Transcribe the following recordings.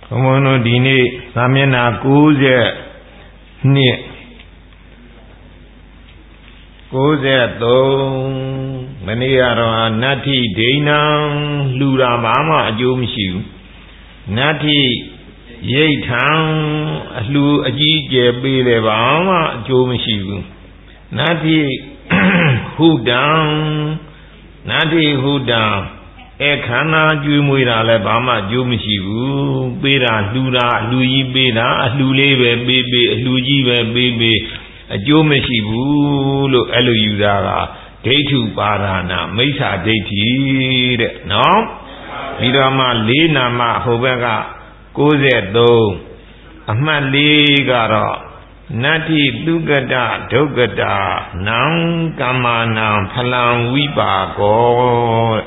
Omono dini samyana kuze ni kuze to maniaro nati dina lura mama ajumshiu nati yeitan lu ajije bele bama ajumshiu nati hudan Ekhana jumwira le bama jumshiu bera lura luyi bera lulebe bebe lujibe bebe ajumshiu lo elu yudaga deitu parana maisa deiti de no bidama le nama hobeka 93 amat le garo Nati dugada dogada nang kamana phalang wipago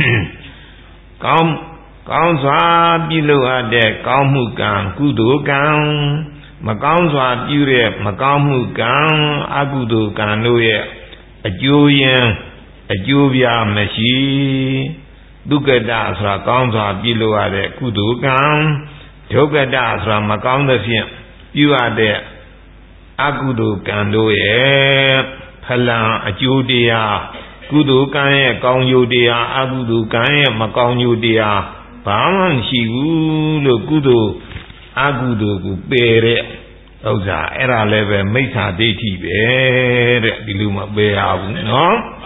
Kaum swa pilu ade kaum mu kan kudo kan makaum swa piu de makaum mu kan akudo kan lo ye ajo yin ajo bya mashi dugada sra kaum swa pilu ade kudo kan dogada sra makaum de phien piu ade Akudo kando ye phalang ajodeya kudo kan ye kaung yodeya akudo kan ye makaung yodeya bama mshi bu lo kudo akudo ku pe de ousa era le be maitha deithi be de di lu ma pe ha bu no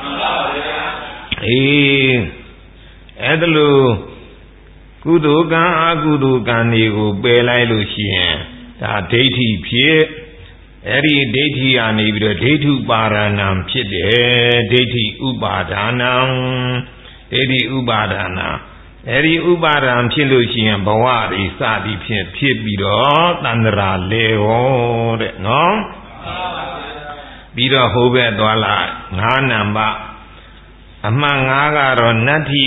edlo kudo kan akudo kan ni ko pe lai lo shi yin da deithi phie Eri deiti ani bido deitu paranam phit deiti upadanam deiti upadana eri upadam phit lo shi yin bawa ri sa di phit bido tandara le ho de no bido ho be twa la 5 namba aman 5 garo natti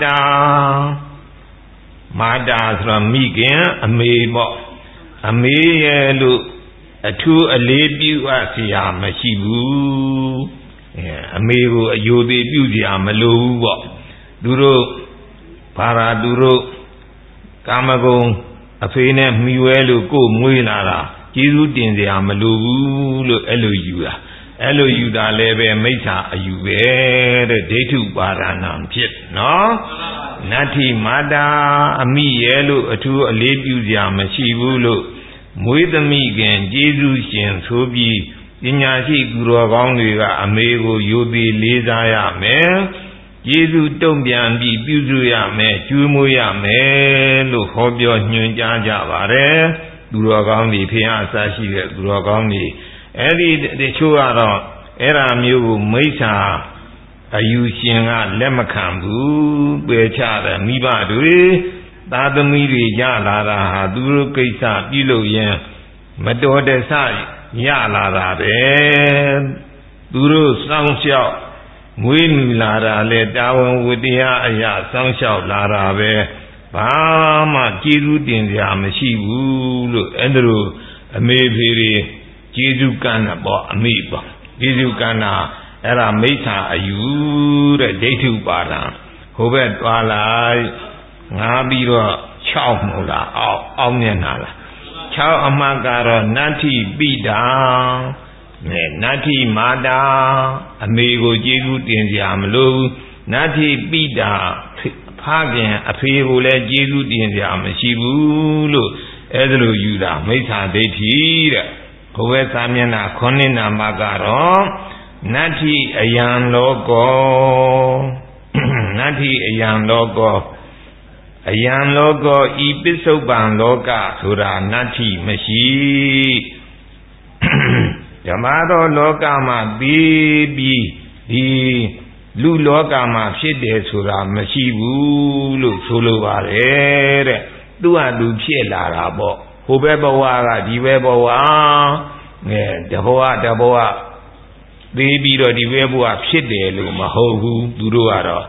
mada sura mikin ame bo ame ye lo Atu alebiu asiya mashibu Ameru ayode biu siya malu bo Duro para duro Kamagong Afene miwelu ko mui nara Jiru din siya malu lo elu yuda Elu yuda lebe maisa ayube Deitu paranam phit no Nati mada ami yelu atu alebiu siya mashibu lo Muidami gen Jesu shin sobi Inyashi guru kaungတွေကအမေကိုယိုသေးလေးစားရမယ်ယေရှုတုံ့ပြန်ပြီးပြုစုရမယ်ကျွေးမွေးရမယ်လို့ဟောပြောညွှန်ကြားကြပါတယ်သူတော်ကောင်းတွေဖခင်အစရှိတဲ့သူတော်ကောင်းတွေအဲ့ဒီတချို့ကတော့အဲ့ဓာမျိုးကိုမိစ္ဆာအယူရှင်ကလက်မခံဘူးပယ်ချတယ်မိဘတွေသာသမီတွေရလာတာဟာသူတို့ကိစ္စပြုလုပ်ရင်မတော်တဆရလာတာပဲသူတို့စောင့်ရှောက်မွေးမြူလာတာလဲတာဝန်ဝတ္တရားအရာစောင့်ရှောက်လာတာပဲဘာမှကျေးဇူးတင်စရာမရှိဘူးလို့အဲ့ဒါလိုအမေဖေတွေကျေးဇူးကမ်းတာပေါ့အမေပေါ့ကျေးဇူးကမ်းတာအဲ့ဒါမိစ္ဆာအယူတဲ့ဒိဋ္ဌုပါဒံဟိုဘက်သွားလိုက်ငါပြီးတော့6မဟုတ်လားအောက်မျက်နှာလား6အမှတ်ကတော့နတ္ထိပိတာနတ္ထိမာတာအမေကိုကျေးဇူးတင်စရာမလိုဘူးနတ္ထိပိတာဖခင်အဖေကိုလည်းကျေးဇူးတင်စရာမရှိဘူးလို့အဲ့ဒါလိုယူတာမိစ္ဆာဒိဋ္ဌိတဲ့ဘဝစာမျက်နှာ9နံပါတ်ကတော့နတ္ထိအယံလောကောနတ္ထိအယံလောကောအယံလောကောဤပစ္စုပန်လောကဆိုတာနတ္ထိမရှိဓမ္မတော်လောကမှာပြီးပြီးဒီလူလောကမှာဖြစ်တယ်ဆိုတာမရှိဘူးလို့ဆိုလိုပါတယ်တဲ့သူ့ဟာသူဖြစ်လာတာပေါ့ဟိုဘက်ဘဝကဒီဘက်ဘဝတဘဝသေးပြီးတော့ဒီဘက်ဘဝဖြစ်တယ်လို့မဟုတ်ဘူးသူတို့ကတော့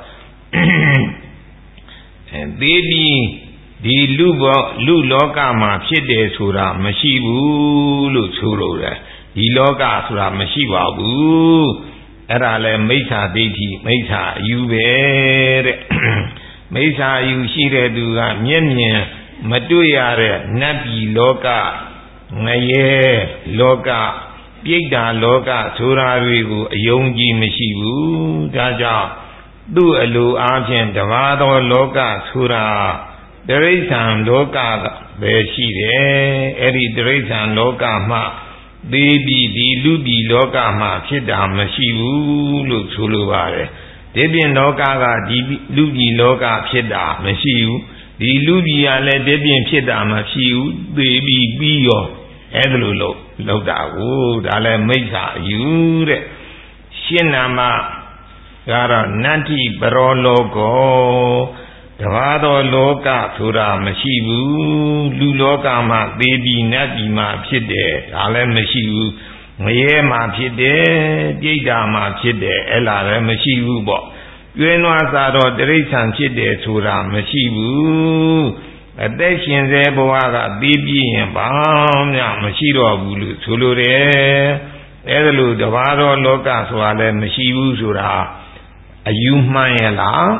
သေးပြီးဒီလူလောကမှာဖြစ်တယ်ဆိုတာမရှိဘူးလို့ဆိုလိုတယ်ဒီလောကဆိုတာမရှိပါဘူးအဲ့ဒါလဲမိစ္ဆာဒိဋ္ဌိမိစ္ဆာအယူပဲတဲ့မိစ္ဆာအယူရှိတဲ့သူကမျက်မြင်မတွေ့ရတဲ့နတ်ပြည်လောကငရဲလောကပြိတ္တာလောကဆိုတာတွေကိုအယုံကြည်မရှိဘူးဒါကြောင့်သူ့အလိုအားဖြင့်တပါးသောလောကဆိုတာတိရစ္ဆာန်လောကပဲရှိတယ်အဲ့ဒီတိရစ္ဆာန်လောကမှာသေပြီးဒီလူပြည်လောကမှာဖြစ်တာမရှိဘူးလို့ဆိုလိုပါတယ်ဒီပြင်လောကကဒီလူပြည်လောကဖြစ်တာမရှိဘူးဒီလူပြည်ကလည်းဒီပြင်ဖြစ်တာမရှိဘူးသေပြီးပြီးရောအဲ့ဒါလိုလောက်တာကိုဒါလည်းမိစ္ဆာအယူတဲ့ရှင်းနာမှာကတော့နတ္တိပရောလောကောတဘာသောလောကဆိုတာမရှိဘူးလူလောကမှာသေပြီးနတ်ပြည်မှာဖြစ်တယ်ဒါလည်းမရှိဘူးငရဲမှာဖြစ်တယ်ပြိတ္တာမှာဖြစ်တယ်အဲ့လားလည်းမရှိဘူးပေါ့ကျွဲနွားစားတော့တိရစ္ဆာန်ဖြစ်တယ်ဆိုတာမရှိဘူးအသက်ရှင်စေဘဝကသေပြီးရင်ဘာမှမရှိတော့ဘူးလို့ဆိုလိုတယ်အဲ့ဒါလို့တဘာသောလောကဆိုတာလည်းမရှိဘူးဆိုတာအယူမှန်ရဲ့လား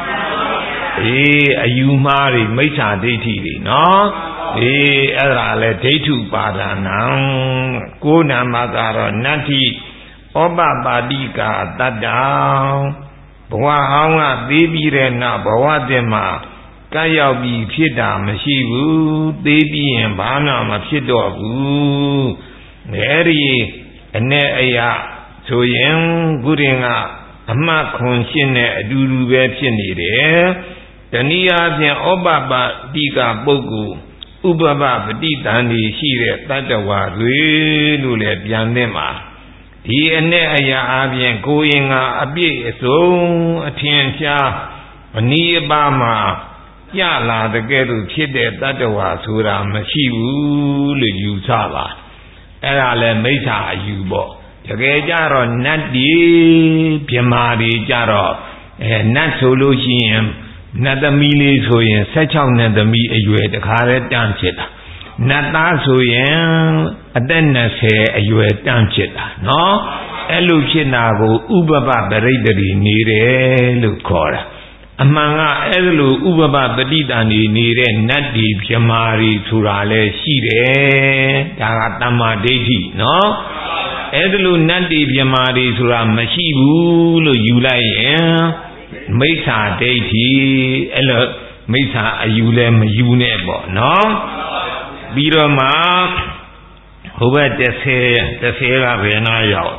အယူမှားတွေမိစ္ဆာဒိဋ္ဌိတွေနော်အဲ့ဒါလည်းဒိဋ္ဌုပါဒနာကိုးနာမကတော့နတ္တိဩပပါတိကာတတ္တဘဝဟောင်းကသေးပြီးတဲ့နောက်ဘဝတည်းမှာကပ်ရောက်ပြီးဖြစ်တာမရှိဘူးသေးပြီးရင်ဘာမှမဖြစ်တော့ဘူးအဲ့ဒီအနေအရာဆိုရင်ကုရင်ကအမှတ်ခွန်ရှင်းတဲ့အတူတူပဲဖြစ်နေတယ်တနည်းအားဖြင့်ဩပပတိကပုဂ္ဂိုလ်ဥပပပฏิတန်တွေရှိတဲ့တတ္တဝါတွေလို့လည်းပြန်သင့်ပါဒီအနေအရာအပြင်ကိုရင်ကအပြည့်အစုံအထင်ရှားအနည်းအပါးမှာကြလာတဲ့ကဲ့သို့ဖြစ်တဲ့တတ္တဝါဆိုတာမရှိဘူးလို့ယူဆပါအဲ့ဒါလည်းမိစ္ဆာအယူပေါ့တကယ်ကြတော့နတ်ဒီပြမာတွေကြတော့နတ်ဆိုလို့ရှိရင်နတ်သမီးလေးဆိုရင်16နှစ်သမီးအရွယ်တခါတည်းတန်းဖြစ်တာနတ်သားဆိုရင်အသက်20အရွယ်တန်းဖြစ်တာနော်အဲ့လိုဖြစ်တာကိုဥပပပရိတ္တိနေတယ်လို့ခေါ်တာအမှန်ကအဲ့လိုဥပပပฏิတန်နေနေတဲ့နတ်ဒီပြမာတွေဆိုတာလဲရှိတယ်ဒါကတမ္မာဒိဋ္ဌိနော်အဲ့လိုနတ်ဒီပြမာတွေဆိုတာမရှိဘူးလို့ယူလိုက်ရင်မိစ္ဆာဒိဋ္ဌိအဲ့လိုမိစ္ဆာအယူလဲမယူနဲ့ပေါ့နော်ပြီးတော့မှဟိုဘက်30ကဘယ်နာရောက်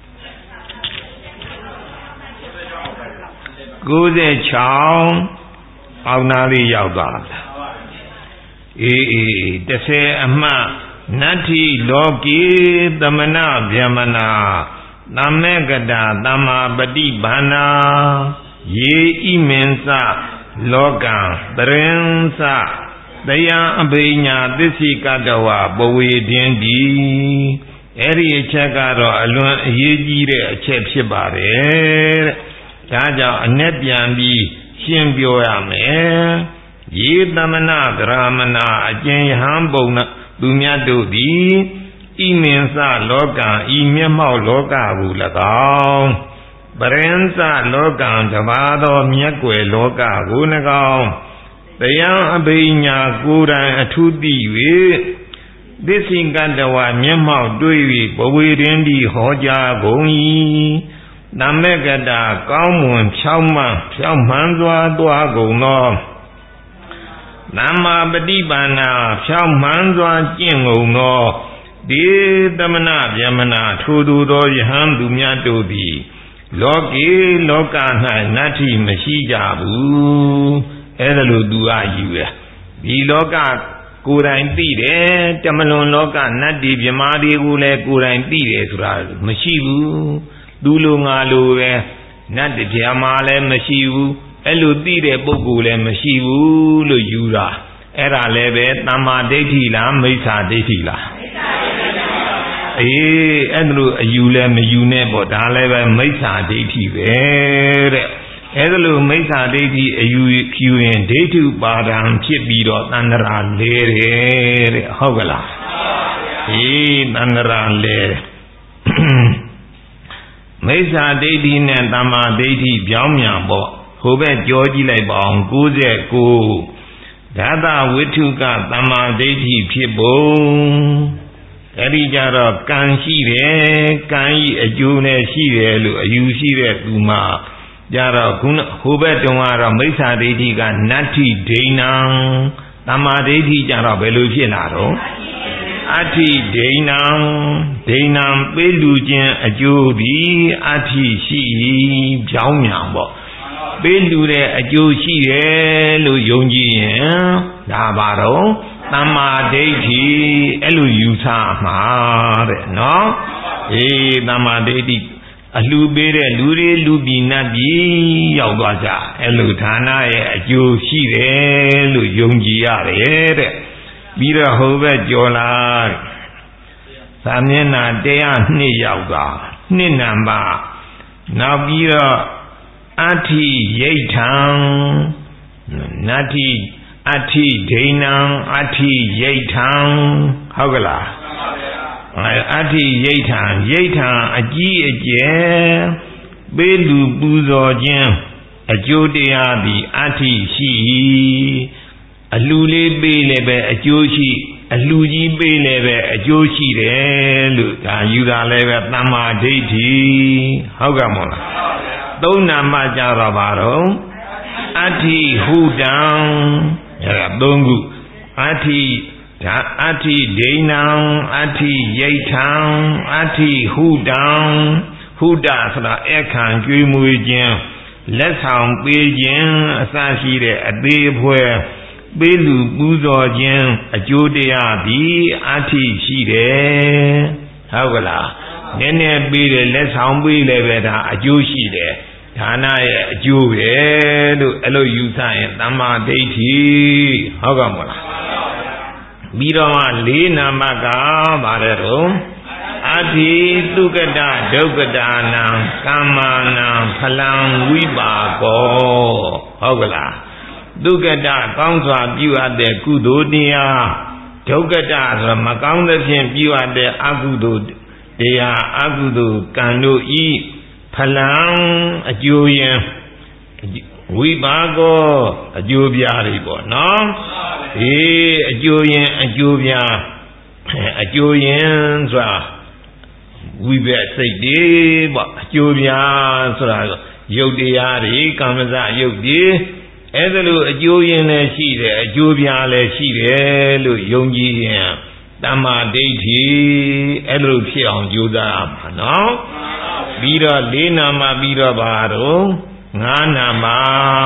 96အောက်နာလေးရောက်သွားတာ30အမှတ်နတ္ထိလောကေသမနဗျမနာသမ္မေကတာသမ္မာပฏิဘာနာယေဣမင်္စလောကံတရင်္စတယံအဘိညာသစ္စိကတဝပဝေတင်းဒီအဲ့ဒီအချက်ကတော့အလွန်အရေးကြီးတဲ့အချက်ဖြစ်ပါတယ်တဲ့ဒါကြောင့်အ내ပြန်ပြီးရှင်းပြောရမယ်ယေသမနဗြဟ္မနာအကျဉ်ယဟံပုံနာသူမြတ်တို့သည်ဣမင်္စလောကံဤမျက်မှောက်လောကကို၎င်းပရင်္စလောကံတပါးသောမြတ်ွယ်လောကကို၎င်းတရားအဘိညာကိုယ်တိုင်အထူးသိ၍သစ္စိကတဝမျက်မှောက်တွေ့၍ဘဝေရင်ဒီဟောကြားကုန်၏သမ္မေကတာကောင်းမွန်ဖြောင့်မှန်စွာသွားကုန်သောသမ္မာပฏิပါဏာဖြောင့်မှန်စွာကျင့်ကုန်သောဒီသမဏဗျမနာထိုသူသောယဟန်သူများတို့သည်လောကေလောက၌နတ္ထိမရှိကြဘူးအဲ့ဒါလို့သူကယူရဒီလောကကိုယ်တိုင်သိတယ်တမလွန်လောကနတ်ဒီမြမာတွေကိုလည်းကိုယ်တိုင်သိတယ်ဆိုတာမရှိဘူးသူလိုငါလိုပဲနတ်ဒီမြမာလည်းမရှိဘူးအဲ့လိုသိတဲ့ပုဂ္ဂိုလ်လည်းမရှိဘူးလို့ယူတာအဲ့ဒါလည်းပဲသမ္မာဒိဋ္ဌိလားမိစ္ဆာဒိဋ္ဌိလားအဲ့ဒါလို့အယူလည်းမယူနဲ့ပေါ့ဒါလည်းပဲမိစ္ဆာဒိဋ္ဌိပဲတဲ့အဲ့ဒါလို့မိစ္ဆာဒိဋ္ဌိအယူဖြူရင်ဒိဋ္ဌုပါဒံဖြစ်ပြီးတော့တဏ္ဍရာလဲတယ်တဲ့ဟုတ်ကလားတဏ္ဍရာလဲမိစ္ဆာဒိဋ္ဌိနဲ့သမ္မာဒိဋ္ဌိပြောင်းပြန်ပေါ့ဟိုဘက်ကြောကြည့်လိုက်ပါအောင်99 ဒါသဝိထုကသမ္မာဒိဋ္ဌိဖြစ်ပုံအဲ့ဒီကြတော့ကံရှိတယ်ကံဤအကျိုးနဲ့ရှိတယ်လို့အယူရှိတဲ့သူမှာကြတော့ခုနဟိုဘက်တုန်းကတော့မိစ္ဆာဒိဋ္ဌိကနတ္ထိဒိဏံသမ္မာဒိဋ္ဌိကြတော့ဘယ်လိုဖြစ်လာတော့အဋ္ဌိဒိဏံဒိဏံပေးလူခြင်းအကျိုးသည်အဋ္ဌိရှိ၏ကြောင်းမြန်ပေါ့ပေးလူတဲ့အကျိုးရှိတယ်လို့ယုံကြည်ရင်ဒါပါတော့သမ္မာဒိဋ္ဌိအဲ့လိုယူဆမှာတဲ့နော်သမ္မာဒိဋ္ဌိအလှပေးတဲ့လူတွေလူပြည်နတ်ပြည်ရောက်သွားကြအဲ့လိုဌာနရဲ့အကျိုးရှိတယ်လို့ယုံကြည်ရတယ်တဲ့ပြီးတော့ဟိုဘက်ကြော်လာသာမျက်နှာ102ရောက်သွား2နံပါတ်နောက်ပြီးတော့အဋ္ဌိယိဋ္ဌံနတ္ထိအဋ္ဌိဒိဏံအဋ္ဌိယိဋ္ဌံဟုတ်ကလားအဋ္ဌိယိဋ္ဌံယိဋ္ဌံအကြီးအကျယ်ပေးလူပူဇော်ခြင်းအကျိုးတရားသည်အဋ္ဌိရှိ၏အလှလေးပေးလည်းပဲအကျိုးရှိအလှကြီးပေးလည်းပဲအကျိုးရှိတယ်လို့ဒါယူတာလည်းပဲသမ္မာဒိဋ္ဌိဟုတ်ကဲ့မို့လားသုံးနာမကြတော့ပါတော့အဋ္ဌိဟုတံအဲ့ဒါသုံးခုအဋ္ဌိဒိဏံအဋ္ဌိယိဋ္ဌံအဋ္ဌိဟုတံဟုတဆိုတာအခန့်ကျွေးမွေးခြင်းလက်ဆောင်ပေးခြင်းအစရှိတဲ့အသေးအဖွဲပေးလူပူဇော်ခြင်းအကျိုးတရားသည်အဋ္ဌိရှိတယ်ဟုတ်ကလားနည်းနည်းပေးတယ်လက်ဆောင်ပေးလည်းပဲဒါအကျိုးရှိတယ်ဌာနရဲ့အကျိုးပဲလို့အဲ့လိုယူဆရင်သမ္မာဒိဋ္ဌိဟုတ်ကဲ့မလားပြီးတော့မှ၄နာမကပါတယ်တော့အဋ္ဌိသုကတဒုက္ကတာနံကမ္မာနံဖလံဝိပါကောဟုတ်ကလားသုကတကောင်းစွာပြုအပ်တဲ့ကုသိုလ်တရားဒုက္ကတဆိုမကောင်းသဖြင့်ပြုအပ်တဲ့အကုသိုလ်တရားအကုသိုလ်ကံတို့ဤဖလံအကျိုးရင်ဝိပါကောအကျိုးပြားတွေပေါ့နော်အကျိုးရင်အကျိုးပြားအကျိုးရင်ဆိုတာဝိဘက်စိတ်တွေပေါ့အကျိုးပြားဆိုတာရုပ်တရားတွေကမ္မစရုပ်တွေအဲ့ဒါလို့အကျိုးရင်လည်းရှိတယ်အကျိုးပြားလည်းရှိတယ်လို့ယုံကြည်ရင်သမ္မာဒိဋ္ဌိအဲ့လိုဖြစ်အောင်ကြိုးစားပါနော်ပြီးတော့၄နာမပြီးတော့ပါတော့5နာမ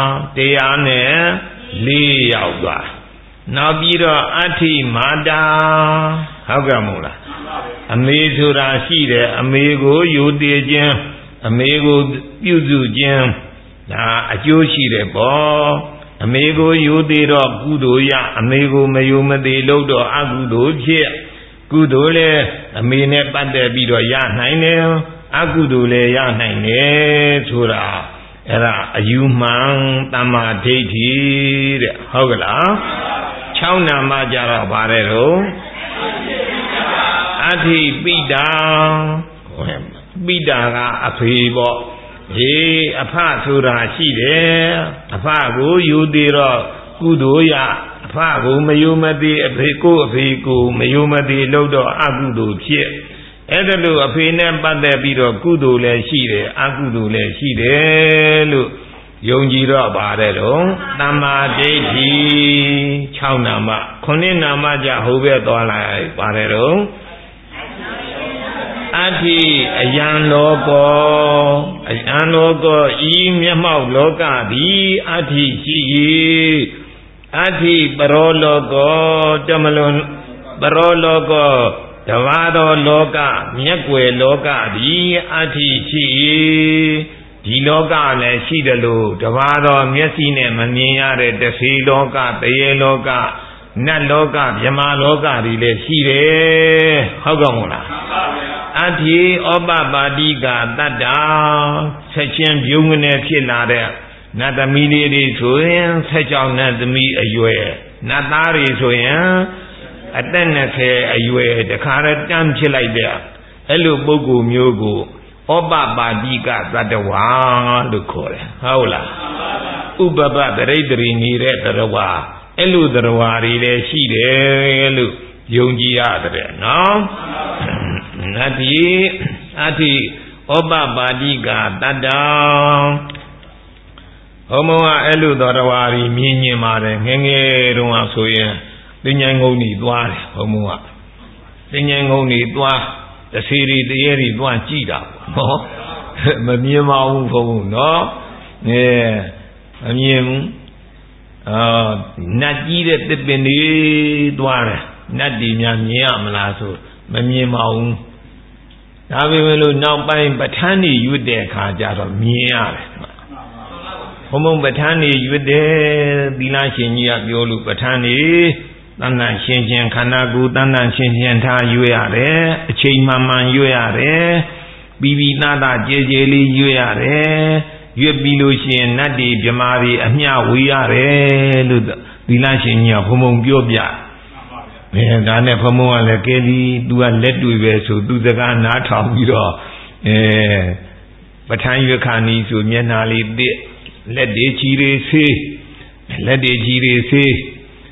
104ရောက်သွားနောက်ပြီးတော့အဋ္ဌိမာတာဟုတ်ကဲ့မို့လားအမေဆိုတာရှိတယ်အမေကိုယူတည်ခြင်းအမေကိုပြုစုခြင်းဒါအကျိုးရှိတယ်ပေါ့အမေကိုယူတည်တော့ကုသိုလ်ရအမေကိုမယူမသေးလို့တော့အကုသိုလ်ဖြစ်ကုသိုလ်လည်းအမေနဲ့ပတ်သက်ပြီးတော့ရနိုင်တယ်အကုသိုလ်လည်းရနိုင်တယ်ဆိုတာအဲ့ဒါအယူမှန်သမ္မာဒိဋ္ဌိတဲ့ဟုတ်ကလား6နာမကြတော့ပါတယ်တော့အဋ္ဌိပိတာပိတာကအဖေပေါ့အဖဆိုတာရှိတယ်အဖကိုယူသေးတော့ကုသိုလ်ရအဖကိုမယူမသေးအဖေကိုမယူမသေးလို့တော့အကုသိုလ်ဖြစ်အဲ့ဒါလို့အဖေနဲ့ပတ်သက်ပြီးတော့ကုသိုလ်လည်းရှိတယ်အကုသိုလ်လည်းရှိတယ်လို့ယုံကြည်တော့ပါတယ်တော့သမ္မာဒိဋ္ဌိ6နာမ9နာမကြဟိုဘက်သွားလိုက်ပါတယ်တော့အဋ္ဌိအယံလောကောဤမျက်မှောက်လောကသည်အဋ္ဌိရှိ၏အဋ္ဌိပရောလောကောတမလွန်ပရောလောကောတဘာသောလောကမျက်ွယ်လောကသည်အဋ္ဌိရှိ၏ဒီလောကလည်းရှိတယ်လို့တဘာသောမျက်စိနဲ့မမြင်ရတဲ့တထေလောကတရေလောကနတ်လောကမြမလောကတွေလည်းရှိတယ်ဟုတ်ကဲ့မို့လားအဋ္ဌိဩပပါတိကတတ္တာဆက်ချင်းပြုံးကနေဖြစ်လာတဲ့နတ်သမီးလေးတွေဆိုရင်16နတ်သမီးအရွယ်နတ်သားတွေဆိုရင်အသက်20အရွယ်တခါတန်းဖြစ်လိုက်တဲ့အဲ့လိုပုဂ္ဂိုလ်မျိုးကိုဩပပါတိကသတ္တဝါလို့ခေါ်တယ်ဟုတ်လားဥပပတရိတ္တိနေတဲ့တရဝါအဲ့လိုတရားတွေလည်းရှိတယ်လို့ယုံကြည်ရတယ်နော်နတ္တိအတ္တိဩပပါတိကတတ္တံဘုံဘုံကအဲ့လိုတရားတွေမြင်မြင်ပါတယ်ငယ်ငယ်တုန်းကဆိုရင်ပညာငုံနေသွားတယ်ဘုံဘုံကပညာငုံနေသွားတစီရီတရေတွေသွားကြည့်တာနော်မမြင်ပါဘူးဘုံဘုံနော်မမြင်ဘူးနတ်ကြီးတဲ့တစ်ပင်တွေသွားတယ်နတ်တွေများမြင်ရမလားဆိုမမြင်ပါဘူးဒါပေမဲ့လို့နောက်ပိုင်းပဋ္ဌာန်းတွေရွတ်တဲ့အခါကျတော့မြင်ရတယ်ဘုံဘုံပဋ္ဌာန်းတွေရွတ်တယ်သီလရှင်ကြီးကပြောလို့ပဋ္ဌာန်းတွေတဏ္ဍရှင်းရှင်းခန္ဓာကိုယ်တဏ္ဍရှင်းရှင်းထားရွတ်ရတယ်အချိန်မှန်မှန်ရွတ်ရတယ်ပြီးပြီးသားသားကြဲကြဲလေးရွတ်ရတယ်ရွတ်ပြီးလို့ရှိရင်နတ်တွေမြမာတွေအမျှဝေးရတယ်လို့သီလရှင်ကြီးကဘုံဘုံပြောပြဒါနဲ့ဘုံဘုံကလည်းကဲဒီသူကလက်တွေ့ပဲဆိုသူစကားနားထောင်ပြီးတော့ပဋ္ဌာန်းရွတ်ခါနီးဆိုမျက်နှာလေးတစ်လက်တွေချီတွေဆေးလက်တွေချီတွေဆေး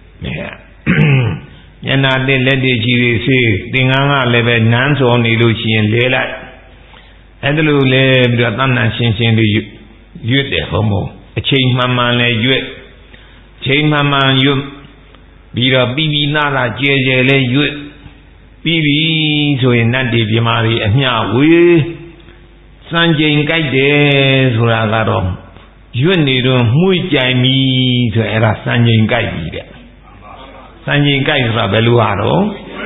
မျက်နှာတစ်လက်တွေချီတွေဆေးသင်္ကန်းကလည်းပဲနန်းစော်နေလို့ရှိရင်လဲလိုက်အဲ့ဒါလိုလဲပြီးတော့တဏ္ဍရှင်းရှင်းလေးရွတ်တယ်ဘုံဘုံအချိန်မှန်မှန်လဲရွတ်ချိန်မှန်မှန်ရွတ်ပြီးတော့ပြီးပြီးနာလာကျဲကျဲလဲရွတ်ပြီးပြီဆိုရင်နတ်တွေမြမာတွေအမျှဝေးစံချိန်ကြိုက်တယ်ဆိုတာကတော့ရွတ်နေတော့မှုကြိုင်ပြီဆိုအဲ့ဒါစံချိန်ကြိုက်ပြီတဲ့စံချိန်ကြိုက်ဆိုတာဘယ်လိုဟာတော့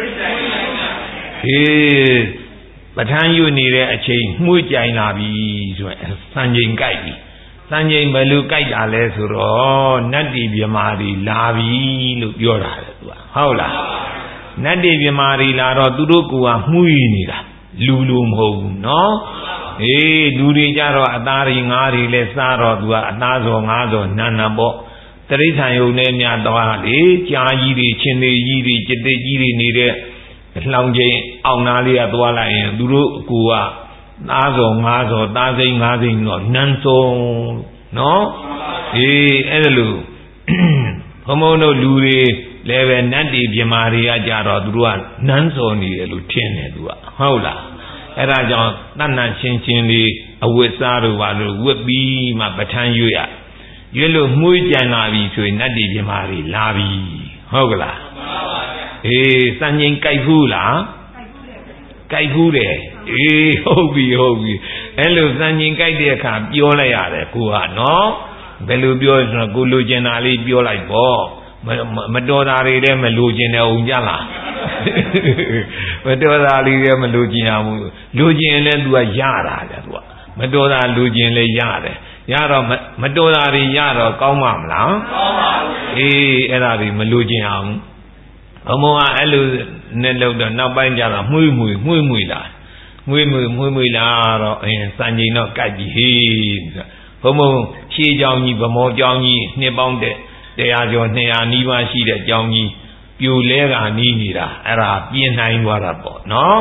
ပဋ္ဌာန်းရွတ်နေတဲ့အချိန်မှုကြိုင်လာပြီဆိုရင်စံချိန်ကြိုက်ပြီစံချိန်ဘယ်လိုကြိုက်တာလဲဆိုတော့နတ်တီမြမာတွေလာပြီလို့ပြောတာလေသူကဟုတ်လားနတ်တီမြမာတွေလာတော့သူတို့ကမှုရနေတာလူလိုမဟုတ်ဘူးနော်လူတွေကြတော့အသားတွေငါးတွေလဲစားတော့သူကအသားစော်ငါးစော်နန်းနံပေါ့တရိษံယုံနဲ့များသွားလေကြားကြီးတွေချင်းတွေကြီးတွေจิตတိကြီးတွေနေတဲ့လှောင်ကျိန်အောင်နာလေးကသွားလိုက်ရင်သူတို့အကူကသားစော်ငါးစော်သားစိမ့်ငါးစိမ့်တော့နန်းစုံနော်အဲ့ဒါလို့ဘုံဘုံတို့လူတွေလည်းပဲနတ်တွေမြမာတွေကကြတော့သူတို့ကနန်းစော်နေတယ်လို့ထင်တယ်သူကဟုတ်လားအဲ့ဒါကြောင့်တဏ္ဍရှင်းရှင်းလေးအဝတ်စားတို့ပါလို့ဝတ်ပြီးမှပဋ္ဌာန်းရွတ်ရရွတ်လို့မှုကြံလာပြီဆိုရင်နတ်တွေမြမာတွေလာပြီဟုတ်ကလားစံချိန်ကြိုက်ဘူးလားကြိုက်ဘူးတယ်ဟုတ်ပြီအဲ့လိုစံချိန်ကြိုက်တဲ့အခါပြောလိုက်ရတယ်ကိုကနော်ဘယ်လိုပြောဆိုတော့ကိုလိုချင်တာလေးပြောလိုက်ပေါ့မတော်တာတွေလည်းမလိုချင်တဲ့အောင်ကြလားမတော်တာလေးလည်းမလိုချင်အောင်လိုချင်လည်း तू ကရတာကြ तू ကမတော်တာလိုချင်လည်းရတယ်ရတော့မတော်တာတွေရတော့ကောင်းပါမလားကောင်းပါဘူးအဲ့ဒါတွေမလိုချင်အောင်ဘုံဘုံကအဲ့လိုနဲ့လို့တော့နောက်ပိုင်းကျတော့မှုမွေလာတော့စံချိန်တော့ကြိုက်ပြီဘုံဘုံရှေးเจ้าကြီးဗမောเจ้าကြီးနှစ်ပေါင်း100ကျော်200နီးပါးရှိတဲ့เจ้าကြီးပြိုလဲကနီးနေတာအဲ့ဒါပြင်းနိုင်သွားတာပေါ့နော်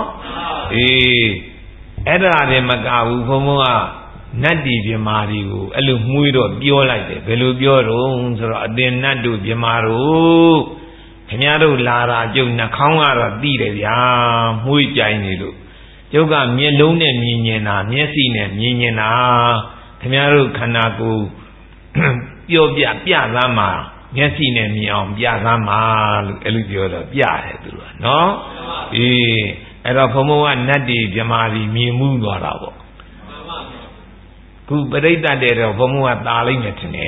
အဲ့ဒါတည်းမကဘူးဘုံဘုံကနတ်တီမြမာတွေကိုအဲ့လိုမှုတော့ပြောလိုက်တယ်ဘယ်လိုပြောတော့ဆိုတော့အတင်နတ်တို့မြမာတို့ခင်ဗျားတို့လာတာကျုပ်နှာခေါင်းကတော့သိတယ်ဗျာမှုကြိုင်နေလို့ကျုပ်ကမျက်လုံးနဲ့မြင်မြင်တာမျက်စိနဲ့မြင်မြင်တာခင်ဗျားတို့ခန္ဓာကိုယ်ပြောပြသားမှာမျက်စိနဲ့မြင်အောင်ပြသားမှာလို့အဲ့လိုပြောတော့ပြတယ်သူကနော်အဲ့တော့ဘုံဘုံကနတ်တွေမြမာတွေမြင်မှုသွားတာပေါ့ခုပရိသတ်တဲ့တော့ဘုံဘုံကตาလိုက်နေတယ်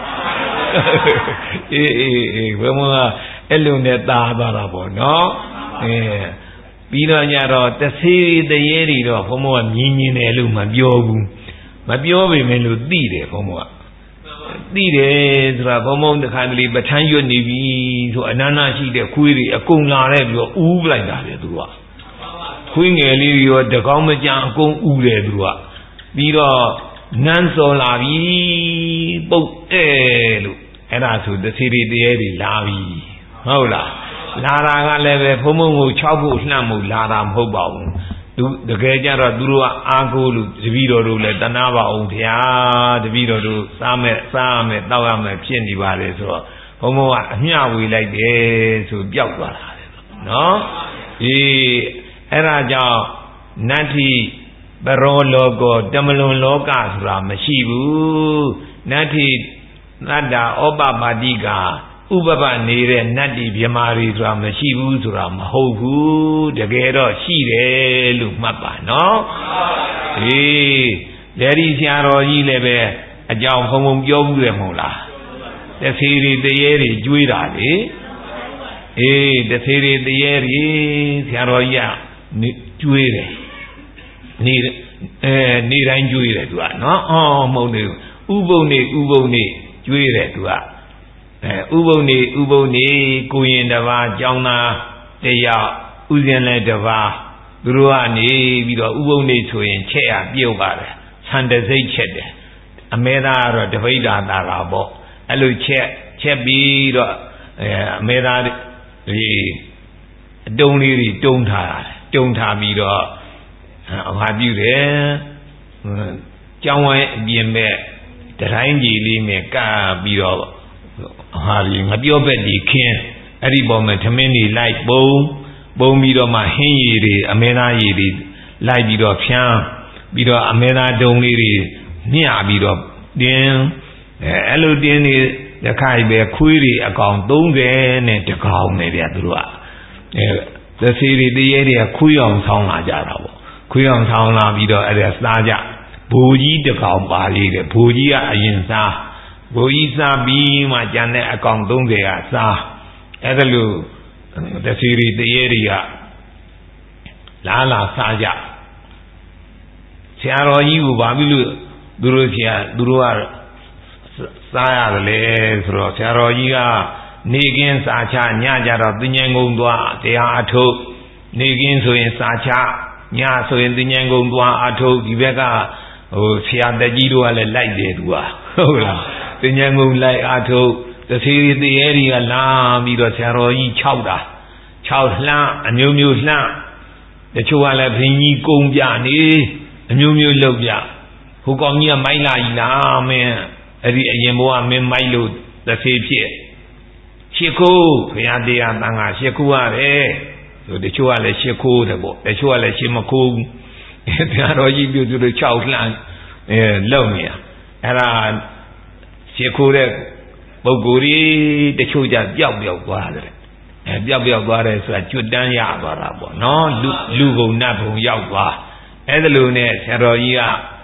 ဘုံဘုံကအဲ့လိုနဲ့ตาသွားတာပေါ့နော်ပြီးတော့ညတော့တဆေးတရေတွေတော့ဘုံဘုံကမြင်တယ်လို့မပြောဘူးမပြောပေမဲ့လို့သိတယ်ဘုံဘုံကသိတယ်ဆိုတာဘုံဘုံတခါတလေပဋ္ဌာန်းရွတ်နေပြီဆိုအနန္တရှိတဲ့ခွေးတွေအကုန်လာတဲ့ပြီးတော့ဥပလိုက်တာလေသူကခွေးငယ်လေးတွေရောတကောင်းမကြအကုန်ဥတယ်သူကပြီးတော့နန်းစော်လာပြီပုတ်လို့အဲ့ဒါဆိုတစီတွေတရေတွေလာပြီဟုတ်လားလာတာကလည်းပဲဘုံဘုံကို6ဖို့လှမ်းဖို့လာတာမဟုတ်ပါဘူးသူတကယ်ကြတော့သူတို့ကအားကိုးလို့တပည့်တော်တို့လည်းတနာပါအောင်ဗျာတပည့်တော်တို့စားမယ်တောက်ရမယ်ဖြစ်နေပါလေဆိုတော့ဘဘုံဘုံကအမျှဝေလိုက်တယ်ဆိုပြောက်သွားတာနော်အဲ့ဒါကြောင့်နတ္ထိပရောလောကောတမလွန်လောကဆိုတာမရှိဘူးနတ္ထိနတ္တာဩပပါတိကဥပပနေတဲ့နတ်တိမြမာတွေဆိုတာမရှိဘူးဆိုတာမဟုတ်ဘူးတကယ်တော့ရှိတယ်လို့မှတ်ပါနော်လက်ဒီဆရာတော်ကြီးလည်းပဲအကြောင်းဘုံဘုံပြောဘူးတယ်မဟုတ်လားတသေတွေတရေတွေကျွေးတာလေတသေတွေတရေတွေဆရာတော်ကြီးကကျွေးတယ်နေတိုင်းကျွေးတယ်သူကနော်မဟုတ်နေဥပုံနေကျွေးတယ်သူကဥပုံနေကိုရင်တစ်ပါးကျောင်းသားတယောက်ဥစဉ်လည်းတစ်ပါးသူတို့ကနေပြီးတော့ဥပုံနေဆိုရင်ချက်ရပြုတ်ပါတယ်ဆန်တစိတ်ချက်တယ်အမဲသားကတော့တပိဋ္ဌာတာကပေါ့အဲ့လိုချက်ပြီးတော့အမဲသားဒီအတုံးလေးတွေတုံးထားပြီးတော့ဘာပြုတယ်ကျောင်းဝိုင်းအပြင်မဲ့တတိုင်းကြီးလေးနဲ့ကပ်ပြီးတော့ဟာဒီငပြောဘက်ဒီခင်းအဲ့ဒီပေါ်မှာထမင်းတွေလိုက်ပုံပြီးတော့မှဟင်းရည်တွေအမဲသားရည်တွေလိုက်ပြီးတော့ဖြန်းပြီးတော့အမဲသားတုံးလေးတွေမျှပြီးတော့တင်းအဲ့လိုတင်းနေတခိုက်ပဲခွေးတွေအကောင်30နဲ့တကောင်ပဲဗျသူတို့ကသစီတွေတရေတွေကခွေးအောင်ဆောင်းလာကြတာပေါ့ခွေးအောင်ဆောင်းလာပြီးတော့အဲ့ဒါစားကြဘူကြီးတကောင်ပါလေးတယ်ဘူကြီးကအရင်စားဘူကြီးစားပြီးမှကျန်တဲ့အကောင်30ကစားအဲ့ဒါလို့သစီတွေတရေတွေကလာစားကြဆရာတော်ကြီးကိုဘာဖြစ်လို့သူတို့ကစားရတယ်လေဆိုတော့ဆရာတော်ကြီးကနေကင်းစာချညကြတော့သင်္ကြန်ကုံသွားတရားအထုတ်နေကင်းဆိုရင်စာချညဆိုရင်သင်္ကြန်ကုံသွားအထုတ်ဒီဘက်ကဆရာတကြီးတို့ကလည်းလိုက်တယ်သူကဟုတ်လားသင်္ကြန်ကုံလိုက်အထုတ်သတိတရေတွေကလာပြီးတော့ဆရာတော်ကြီး6လှမ်းအမျိုးမျိုးလှမ်းတချို့ကလည်းဘင်းကြီးကုံပြနေအမျိုးမျိုးလုပ်ပြဟိုကောင်ကြီးကမိုက်လာကြီးလားမင်းအဲ့ဒီအရင်ဘဝမင်းမိုက်လို့သတိဖြစ်ရှစ်ခိုးဘုရားတရားတန်ခါရှစ်ခိုးရတယ်ဆိုတချို့ကလည်းရှစ်ခိုးတယ်ပေါ့တချို့ကလည်းရှစ်မခိုးဘုရားတော်ကြီးပြုသူတို့6လှမ်းလုံနေတာအဲ့ဒါရှစ်ခိုးတဲ့ပုဂ္ဂိုလ်ကြီးတချို့ကြပျောက်သွားတယ်ပျောက်သွားတယ်ဆိုတာကျွတ်တန်းရသွားတာပေါ့နော်လူဘုံနတ်ဘုံရောက်သွားအဲ့ဒါလိုနဲ့ဆရာတော်ကြီးက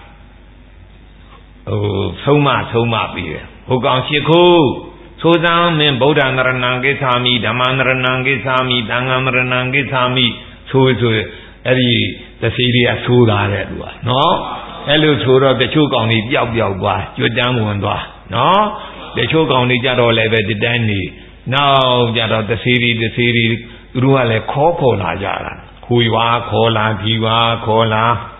ဆုံးမပြီးတယ်ဟိုကောင်ရှစ်ခိုးသိုးစားမင်းဗုဒ္ဓနရဏံကိသာမိဓမ္မနရဏံကိသာမိသံဃာနရဏံကိသာမိဆိုအဲ့ဒီသတိတွေကသိုးတာတဲ့သူကနော်အဲ့လိုဆိုတော့တချို့ကောင်တွေပျောက်သွားကျွတ်တန်းဝင်သွားနော်တချို့ကောင်တွေကြတော့လည်းပဲဒီတိုင်းနေနောက်ကြတော့သတိတွေသူတို့ကလည်းခေါ်လာကြတာခွေဝါခေါ်လာဒီဝါခေါ်လာ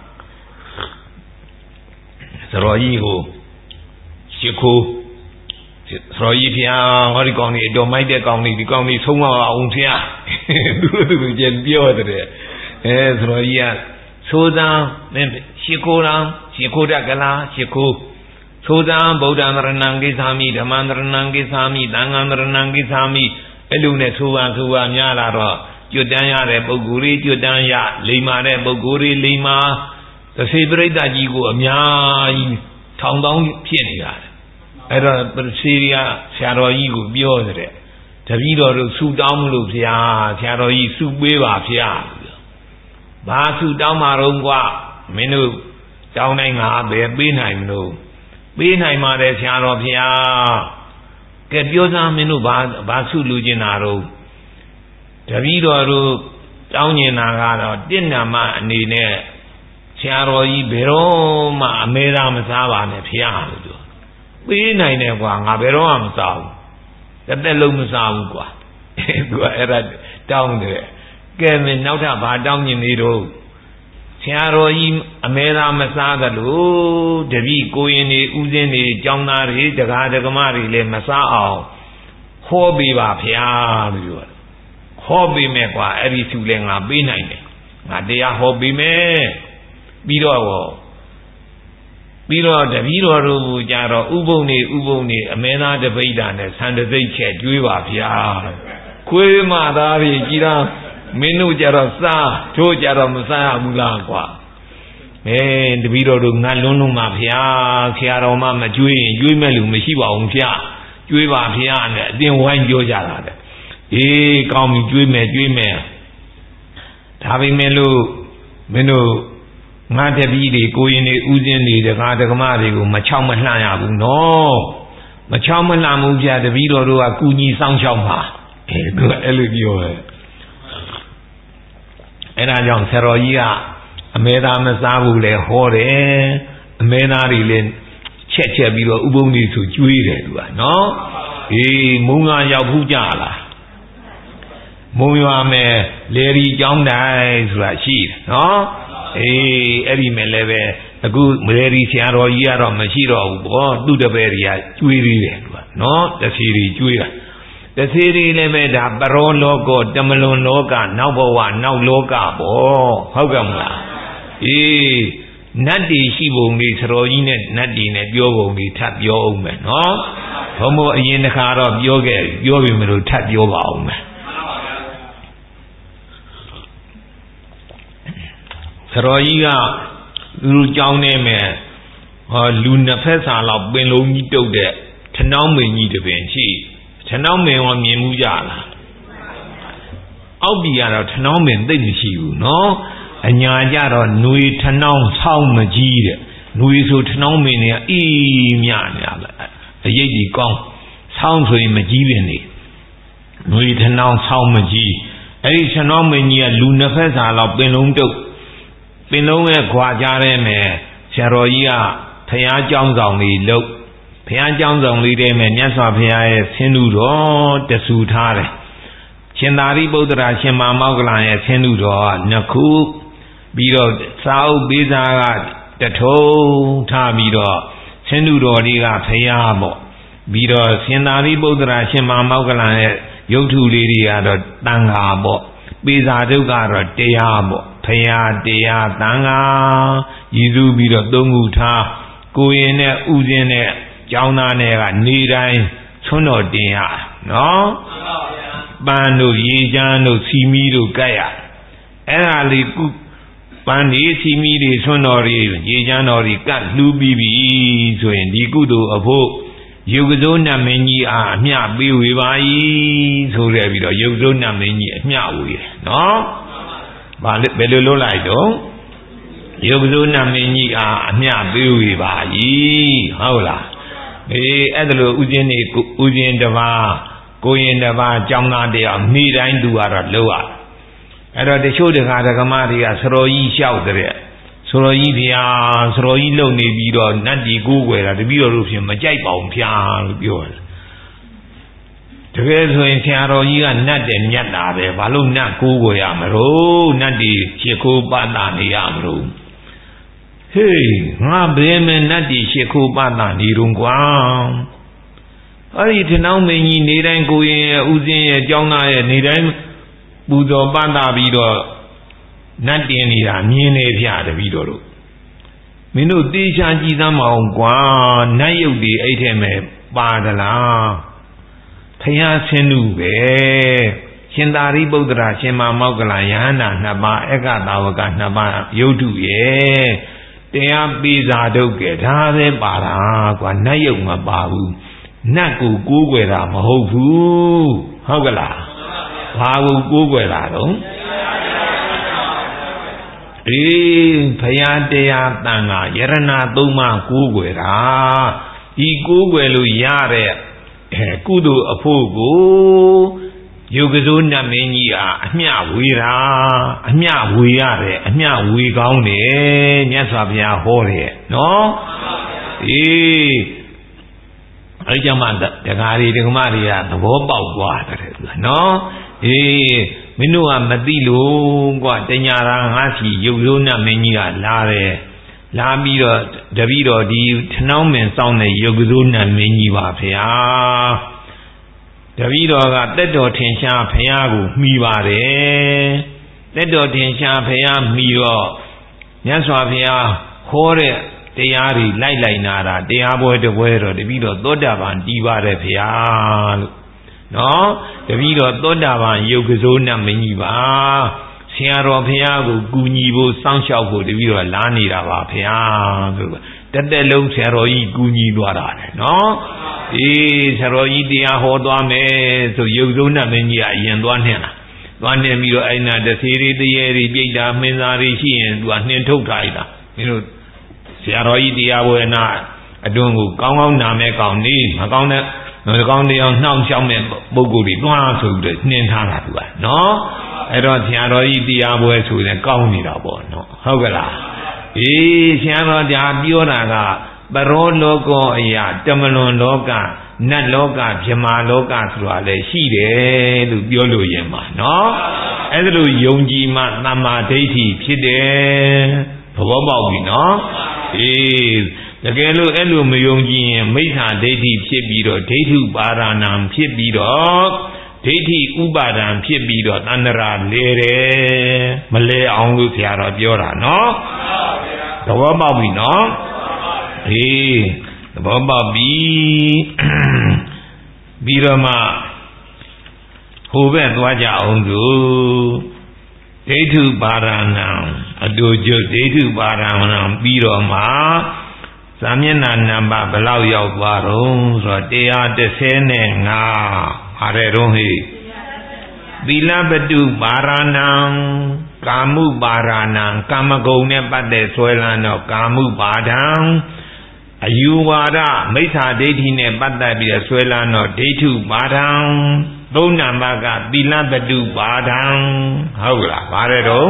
သရော်ကြီးကိုရှစ်ခိုးသရော်ကြီးဖျားဟောဒီကောင်ကြီးအတော်မိုက်တဲ့ကောင်ကြီးဒီကောင်ကြီးဆုံးမအောင်ဖျားသူကျန်ပြောတဲ့သရော်ကြီးကသိုးသားမင်းရှစ်ခိုးတတ်ကလားရှစ်ခိုးသိုးသားဗုဒ္ဓနရဏံကိသာမိဓမ္မနရဏံကိသာမိသံဃာနရဏံကိသာမိအဲ့လိုနဲ့သိုးပါများလာတော့ကျွတ်တန်းရတဲ့ပုဂ္ဂိုလ်တွေကျွတ်တန်းရလိမ္မာတဲ့ပုဂ္ဂိုလ်တွေလိမ္မာသစေပရိသတ်ကြီးကိုအများကြီးထောင်တောင်းဖြစ်နေရတယ်အဲ့တော့ပစီရိယဆရာတော်ကြီးကိုပြောတဲ့တပည့်တော်တို့ဆူတောင်းမလို့ဗျာဆရာတော်ကြီးဆူပေးပါဗျာဘာဆူတောင်းမှာတော့ကွာမင်းတို့တောင်းနိုင်ငါပဲပေးနိုင်မလို့ပေးနိုင်ပါတယ်ဆရာတော်ဗျာကဲပြောစားမင်းတို့ဘာဆူလူကျင်တာတော့တပည့်တော်တို့တောင်းကျင်တာကတော့တင့်နာမအနေနဲ့ဆရာတော်ကြီးဘယ်တော့မှအမဲသားမစားပါနဲ့ဖျားလို့ပြောပေးနိုင်တယ်ကွာငါဘယ်တော့မှမစားဘူးတစ်သက်လုံးမစားဘူးကွာသူကအဲ့ဒါတောင်းတယ်ကဲမင်းနောက်ထပ်ဘာတောင်းကျင်နေတော့ဆရာတော်ကြီးအမဲသားမစားသလိုတပည့်ကိုရင်တွေဥစဉ်တွေကျောင်းသားတွေဒကာဒကမတွေလည်းမစားအောင်ဟောပေးပါဖျားလို့ပြောဟောပေးမယ်ကွာအဲ့ဒီသူလည်းငါပေးနိုင်တယ်ငါတရားဟောပေးမယ်ပြီးတော့ပြီးတော့တပည့်တော်တို့ကြတော့ဥပုံနေအမဲသားတပိဋ္ဌာနဲ့ဆန်တသိက်ချက်ကျွေးပါဗျာခွေးမသားတွေကြီးတော့မင်းတို့ကြတော့စားတို့ကြတော့မစားရဘူးလားကွာတပည့်တော်တို့ငါလွန်းလုံးပါဗျာဆရာတော်မှမကျွေးရင်ကျွေးမဲ့လူမရှိပါဘူးဗျာကျွေးပါဗျာနဲ့အတင်းဝိုင်းပြောကြတာတဲ့ကောင်းပြီကျွေးမယ်ဒါပေမဲ့လို့မင်းတို့ငါတပည့်တွေကိုရင်တွေဥစဉ်တွေတကားတက္ကမတွေကိုမချောက်မလှမ်းရဘူးနော်မချောက်မလှမ်းဘူးဗျာတပည့်တော်တို့ကကုညီဆောင်ရှောက်ပါသူကအဲ့လိုပြောတယ်အဲ့ဒါကြောင့်ဆရာတော်ကြီးကအမဲသားမစားဘူးလေဟောတယ်အမဲသားတွေလည်းချက်ပြီးတော့ဥပုံတွေဆိုကျွေးတယ်သူကနော်မုံငါရောက်ဖူးကြလားမုံရွာမယ်လေရီကျောင်းတိုင်းဆိုတာရှိတယ်နော်အဲ့ဒီမဲ့လည်းပဲအခုလေရီဆရာတော်ကြီးကတော့မရှိတော့ဘူးပေါ့သူ့တပည့်တွေကကျွေးသေးတယ်သူကနော်တစီတွေကျွေးတာတစီတွေလည်းပဲဒါပရောလောကတမလွန်လောကနောက်ဘဝနောက်လောကပေါ့ဟုတ်ကဲ့မလားနတ်တီရှိပုံလေးဆရာကြီးနဲ့နတ်တီနဲ့ပြောပုံလေးထပ်ပြောအောင်မယ်နော်ဘုံမို့အရင်တစ်ခါတော့ပြောပြီမလို့ထပ်ပြောပါအောင်မယ်ဆရာကြီးကလူကြောင်းနေမယ်လူနှစ်ဖက်စာလောက်ပင်လုံးကြီးတုတ်တဲ့ထဏောင်းမင်းကြီးတပင်ရှိထဏောင်းမင်းကမြင်မှုကြလားအောက်ပြည်ကတော့ထဏောင်းမင်းသိပ်မရှိဘူးနော်အညာကြတော့ຫນွေထဏောင်းဆောင်းမကြီးတဲ့ຫນွေဆိုထဏောင်းမင်းတွေကအေးမြနေရလားအရိပ်ကြီးကောင်းဆောင်းဆိုရင်မကြီးပင်နေຫນွေထဏောင်းဆောင်းမကြီးအဲ့ဒီထဏောင်းမင်းကြီးကလူနှစ်ဖက်စာလောက်ပင်လုံးတုတ်ပင်လုံးရဲ့ခွာကြတဲ့မယ်ဆရာတော်ကြီးကဘုရားကျောင်းဆောင်လေးလုပ်ဘုရားကျောင်းဆောင်လေးတဲ့မယ်မြတ်စွာဘုရားရဲ့ဆင်းတုတော်တဆူထားတယ်ရှင်သာရိပုတ္တရာရှင်မာမောက္ကလံရဲ့ဆင်းတုတော်နှစ်ခုပြီးတော့စာအုပ်ပေးစာကတထုံထားပြီးတော့ဆင်းတုတော်လေးကဘုရားပေါ့ပြီးတော့ရှင်သာရိပုတ္တရာရှင်မာမောက္ကလံရဲ့ရုပ်ထုလေးတွေကတော့တန်ခါပေါ့ပေးစာဒုက္ခတော့တရားပေါ့ဖရာတရားသံဃာရည်သူပြီးတော့သုံးခုထားကိုရင်နဲ့ဥစဉ်နဲ့ကျောင်းသားနဲ့ကနေတိုင်းဆွန်းတော်တင်ရနော်ပန်းတို့ရေချမ်းတို့စီမီတို့ကတ်ရအဲ့ဒါလေးကုပန်းဒီစီမီတွေဆွန်းတော်တွေရေချမ်းတော်တွေကတ်လှူပြီးပြီဆိုရင်ဒီကုသိုလ်အဖို့ယုတ်ကစိုးနတ်မင်းကြီးအားအမျှပေးဝေပါ၏ဆိုရပြီးတော့ယုတ်ကစိုးနတ်မင်းကြီးအမျှဝေတယ်နော်ဘယ်လိုလုပ်လိုက်တော့ယုတ်ကစိုးနတ်မင်းကြီးအားအမျှပေးဝေပါ၏ဟုတ်လားအဲ့ဒါလိုဥစဉ်နေဥစဉ်တစ်ပါးကိုရင်တစ်ပါးကျောင်းသားတယောက်နေ့တိုင်းသူကတော့လောက်ရအဲ့တော့တချို့တခါဒကမတွေကစရောကြီးလျှောက်တဲ့စရောကြီးဖျားစရောကြီးလုံနေပြီးတော့နတ်ဒီကိုးွယ်တာတပည့်တော်တို့ဖြင့်မကြိုက်ပါဘူးဖျားလို့ပြောတယ်တကယ်ဆိုရင်ဆရာတော်ကြီးကနတ်တယ်မြတ်တာပဲဘာလို့နတ်ကိုးွယ်ရမလို့နတ်ဒီရှ िख ိုးပတ်တာနေရမလို့ဟေးငါဘယ်မဲ့နတ်ဒီရှ िख ိုးပတ်တာနေတော့ကွာအဲ့ဒီထဏောင်းမင်းကြီးနေတိုင်းကိုရင်ရဲ့ဥစဉ်ရဲ့ကျောင်းသားရဲ့နေတိုင်းပူဇော်ပတ်တာပြီးတော့နတ်တင်နေတာမြင်နေပြတပည့်တော်တို့မင်းတို့တေချာကြည်သမ်းမအောင်ကွာနတ်ရုပ်တွေအဲ့ထဲမဲ့ပါဒလားဖယားဆင်းလူပဲရှင်သာရိပုတ္တရာရှင်မာမောက္ကလံယဟန္တာနှစ်ပါးအက္ခသာဝကနှစ်ပါးရုပ်တုရဲ့တရားပေးစာဒုက္ကဒါပဲပါတာကွာနတ်ရုပ်မပါဘူးနတ်ကိုကိုးကွယ်တာမဟုတ်ဘူးဟုတ်ကလားဘာကိုကိုးကွယ်တာတော့ဘုရားတရားတန်ခါယရဏသုံးပါးကိုးကွယ်တာဒီကိုးကွယ်လို့ရတဲ့ကုသိုလ်အဖို့ကိုယုတ်ကစိုးနတ်မင်းကြီးအားအမျှဝေတာအမျှဝေရတယ်အမျှဝေကောင်းတယ်မြတ်စွာဘုရားဟောတယ်နော်အဲ့ကြောင့်မှဒကာတွေဒကမတွေကသဘောပေါက်သွားတယ်နော်မင်းတို့ကမသိလို့ကွာတညာရာငါးစီရုပ်ရိုးနတ်မင်းကြီးကလာတယ်လာပြီးတော့တပည့်တော်ဒီထဏောင်းမင်းစောင်းတဲ့ရုပ်ရိုးနတ်မင်းကြီးပါဗျာတပည့်တော်ကတက်တော်ထင်ရှားဘုရားကိုမှီပါတယ်တက်တော်ထင်ရှားဘုရားမှီတော့မြတ်စွာဘုရားဟောတဲ့တရားတွေလိုက်နာတာတရားပွဲတပွဲတော့တပည့်တော်သောတာပန်တီးပါတယ်ဗျာလို့နော်တပည့်တော်သောတာပန်ယုတ်ကစိုးနဲ့မကြီးပါဆရာတော်ဘုရားကိုကူညီဖို့စောင့်ရှောက်ဖို့တပည့်တော်လာနေတာပါဗျာဆိုတက်လုံးဆရာတော်ကြီးကူညီသွားတာလေနော်အေးဆရာတော်ကြီးတရားဟောသွားမယ်ဆိုယုတ်စိုးနဲ့မကြီးကအရင်သွားနှင်လာသွားနှင်ပြီးတော့အဲ့နာတသေးသေးတရေတွေပြိတ္တာမင်းသားတွေရှိရင်သူကနှင်ထုတ်ထားလိုက်တာမင်းတို့ဆရာတော်ကြီးတရားပွဲနာအတွန်းကိုကောင်းကောင်းနာမဲ့ကောင်းနေမကောင်းတဲ့ကောင်းတရားနှောင့်ရှောက်မဲ့ပုဂ္ဂိုလ်တွေတွားဆိုပြီးနှင်ထားတာသူကနော်အဲ့တော့ဆရာတော်ကြီးတရားပွဲဆိုရင်ကောင်းနေတာပေါ့နော်ဟုတ်ကလားအေးဆရာတော်ကြာပြောတာကပရောလောကောအရာတမလွန်လောကနတ်လောကဗြဟ္မာလောကဆိုတာလည်းရှိတယ်လို့ပြောလို့ရင်ပါနော်အဲ့ဒါလိုယုံကြည်မှသမ္မာဒိဋ္ဌိဖြစ်တယ်သဘောပေါက်ပြီနော်အေးတကယ်လို့အဲ့လိုမယုံကြည်ရင်မိစ္ဆာဒိဋ္ဌိဖြစ်ပြီးတော့ဒိဋ္ဌုပါဒနာဖြစ်ပြီးတော့ဒိဋ္ဌိဥပါဒံဖြစ်ပြီးတော့တဏ္ဍရာလဲတယ်မလဲအောင်လို့ဆရာတော်ပြောတာနော်သဘောပေါက်ပြီနော်အေးသဘောပေါက်ပြီပြီးတော့မှဟိုဘက်သွားကြအောင်သူဒိဋ္ဌုပါဒနာအတူကျွတ်ဒိဋ္ဌုပါဒနာပြီးတော့မှသာမျက်နှာနံပါတ်ဘယ်လောက်ရောက်သွားတော့ဆိုတော့135ပါတယ်တော့ဟိသီလပတုပါရဏံကာမှုပါရဏံကာမဂုဏ်နဲ့ပတ်သက်ဆွဲလန်းတော့ကာမှုပါဒံအယူဝါဒမိစ္ဆာဒိဋ္ဌိနဲ့ပတ်သက်ပြီးဆွဲလန်းတော့ဒိဋ္ဌုပါဒံသုံးနံပါတ်ကသီလပတုပါဒံဟုတ်လားပါတယ်တော့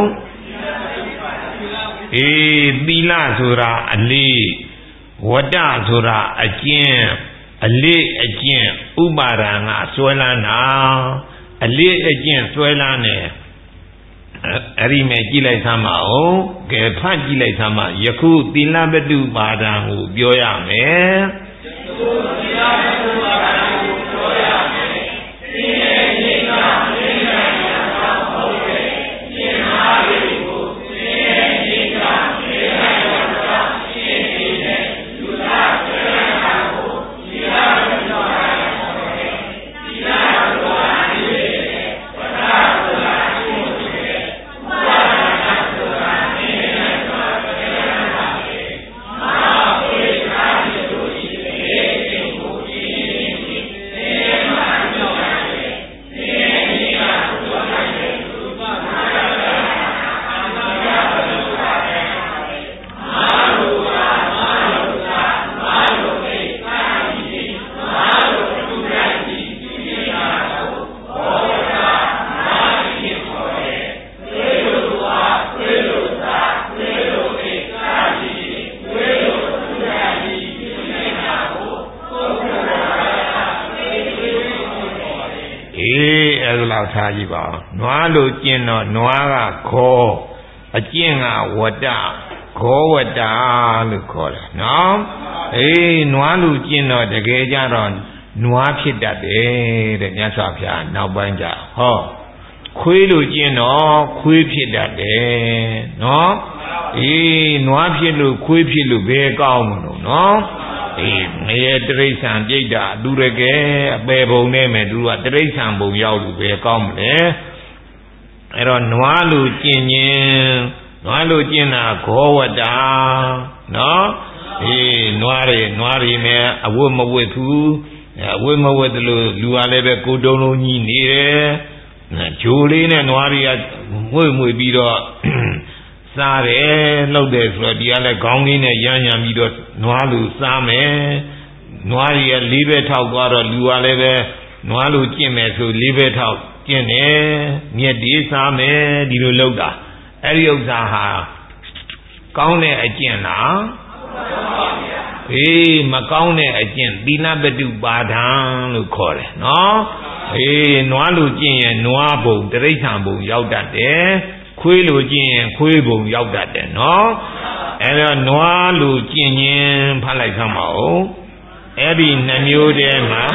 အေးသီလဆိုတာအလေးဝတ္တဆိုတာအကျင့်အလေးအကျင့်ဥပါဒံကဆွဲလန်းတာအလေးအကျင့်ဆွဲလန်းတယ်အဲ့ဒီမဲ့ကြည့်လိုက်သမ်းပါဦးကဲဖတ်ကြည့်လိုက်သမ်းပါယခုသီလပတုပါဒံကိုပြောရမယ်ယခုသီလပတုပါဒံကိုပြောရမယ်သင်ရဲ့ဉာဏ်ကဉာဏ်ရတာဟုတ်တယ်ဉာဏ်အားတွေကိုသင်ရဲ့ဉာဏ်ကဉာဏ်ရတာရှင်းနေတဲ့လူသားဆွဲလန်းတာကိုသီလပတုပါဒံခေါ်တယ်သီလဆိုတာအရေးတယ်ဝတ္တဆိုတာအကျင့်တယ်ဥပါဒနာဆိုတာဉာဏ်နဲ့ဆိုတာဆွဲလန်းတာပဲမာဝိသာတိတို့ရှိတဲ့ဉာဏ်ကိုရှင်းနေပြီသင်မှာပြောရတယ်သင်ရဲ့ဉာဏ်ကပြောရတယ်ဥပါဒနာအာမယပတုပါဒံမာလုကာမာလုကာမာလုကိသာတိမာလုတုရတိတိနာကိုဘောဓမာတိခေါ်တယ်ဝေလုဝါဝေလုသာဝေလုကိသာတိဝေလုတုရတိတိနာကိုပုဂ္ဂိုလ်ရာဝေလုခေါ်တယ်အေးအဲ့ဒါလောက်ထားကြည့်ပါနွားလို့ကျင့်တော့နွားကခောအကျင့်ကဝတ္တခောဝတ္တလို့ခေါ်တယ်နော်အေးနွားလူကျင့်တော့တကယ်ကြတော့နွားဖြစ်တတ်တယ်တဲ့မြတ်စွာဘုရားနောက်ပိုင်းကြဟောခွေးလူကျင့်တော့ခွေးဖြစ်တတ်တယ်နော်အေးနွားဖြစ်လို့ခွေးဖြစ်လို့ဘယ်ကောင်းမလို့နော်အေးငရဲတိရစ္ဆာန်ပြိတ္တာသူရကဲအပေပုံနဲ့မယ်သူကတိရစ္ဆာန်ပုံရောက်လို့ဘယ်ကောင်းမလဲအဲ့တော့နွားလူကျင့်ခြင်းနွားလူကျင့်တာခောဝတ္တာနော်အေးနွားတွေနဲ့အဝတ်မဝတ်ဘူးအဝတ်မဝတ်တယ်လို့လူကလည်းပဲကိုတုံးလုံးကြီးနေတယ်ဂျိုလေးနဲ့နွားတွေကမွေပြီးတော့စားတယ်လှုပ်တယ်ဆိုတော့ဒီကလည်းခေါင်းလေးနဲ့ရမ်းပြီးတော့နွားလူစားမယ်နွားတွေကလေးဘက်ထောက်သွားတော့လူကလည်းပဲနွားလူကျင့်မယ်ဆိုလေးဘက်ထောက်ကျင့်တယ်မြက်ဒီစားမယ်ဒီလိုလုပ်တာအဲ့ဒီဥစ္စာဟာကောင်းတဲ့အကျင့်လားအေးမကောင်းတဲ့အကျင့်သီလပတုပါဒံလို့ခေါ်တယ်နော်အေးနွားလူကျင့်ရင်နွားဘုံတိရစ္ဆာန်ဘုံရောက်တတ်တယ်ခွေးလူကျင့်ရင်ခွေးဘုံရောက်တတ်တယ်နော်အဲ့တော့နွားလူကျင့်ရင်ဖတ်လိုက်သမ်းပါဦးအဲ့ဒီနှမျိုးတည်းမှာ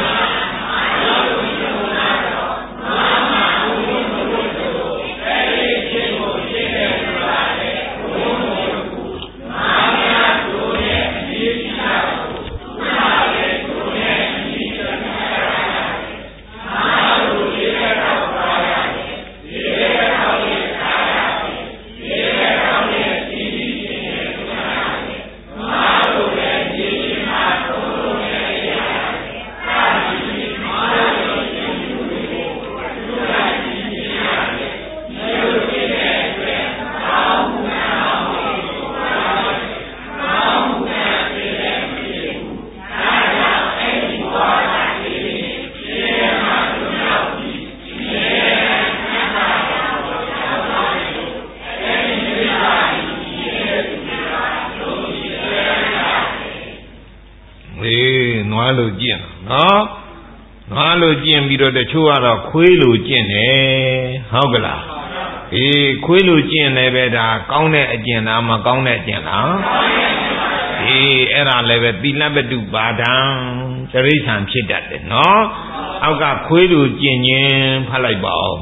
လိုကျင့်နော်ငါလိုကျင့်ပြီးတော့တချို့ကတော့ခွေးလိုကျင့်တယ်ဟုတ်ကလားအေးခွေးလိုကျင့်လည်းပဲဒါကောင်းတဲ့အကျင့်လားမကောင်းတဲ့အကျင့်လားအေးအဲ့ဒါလည်းပဲသီလပတုပါဒံတရိစ္ဆာန်ဖြစ်တတ်တယ်နော်အောက်ကခွေးလိုကျင့်ခြင်းဖတ်လိုက်ပါဦး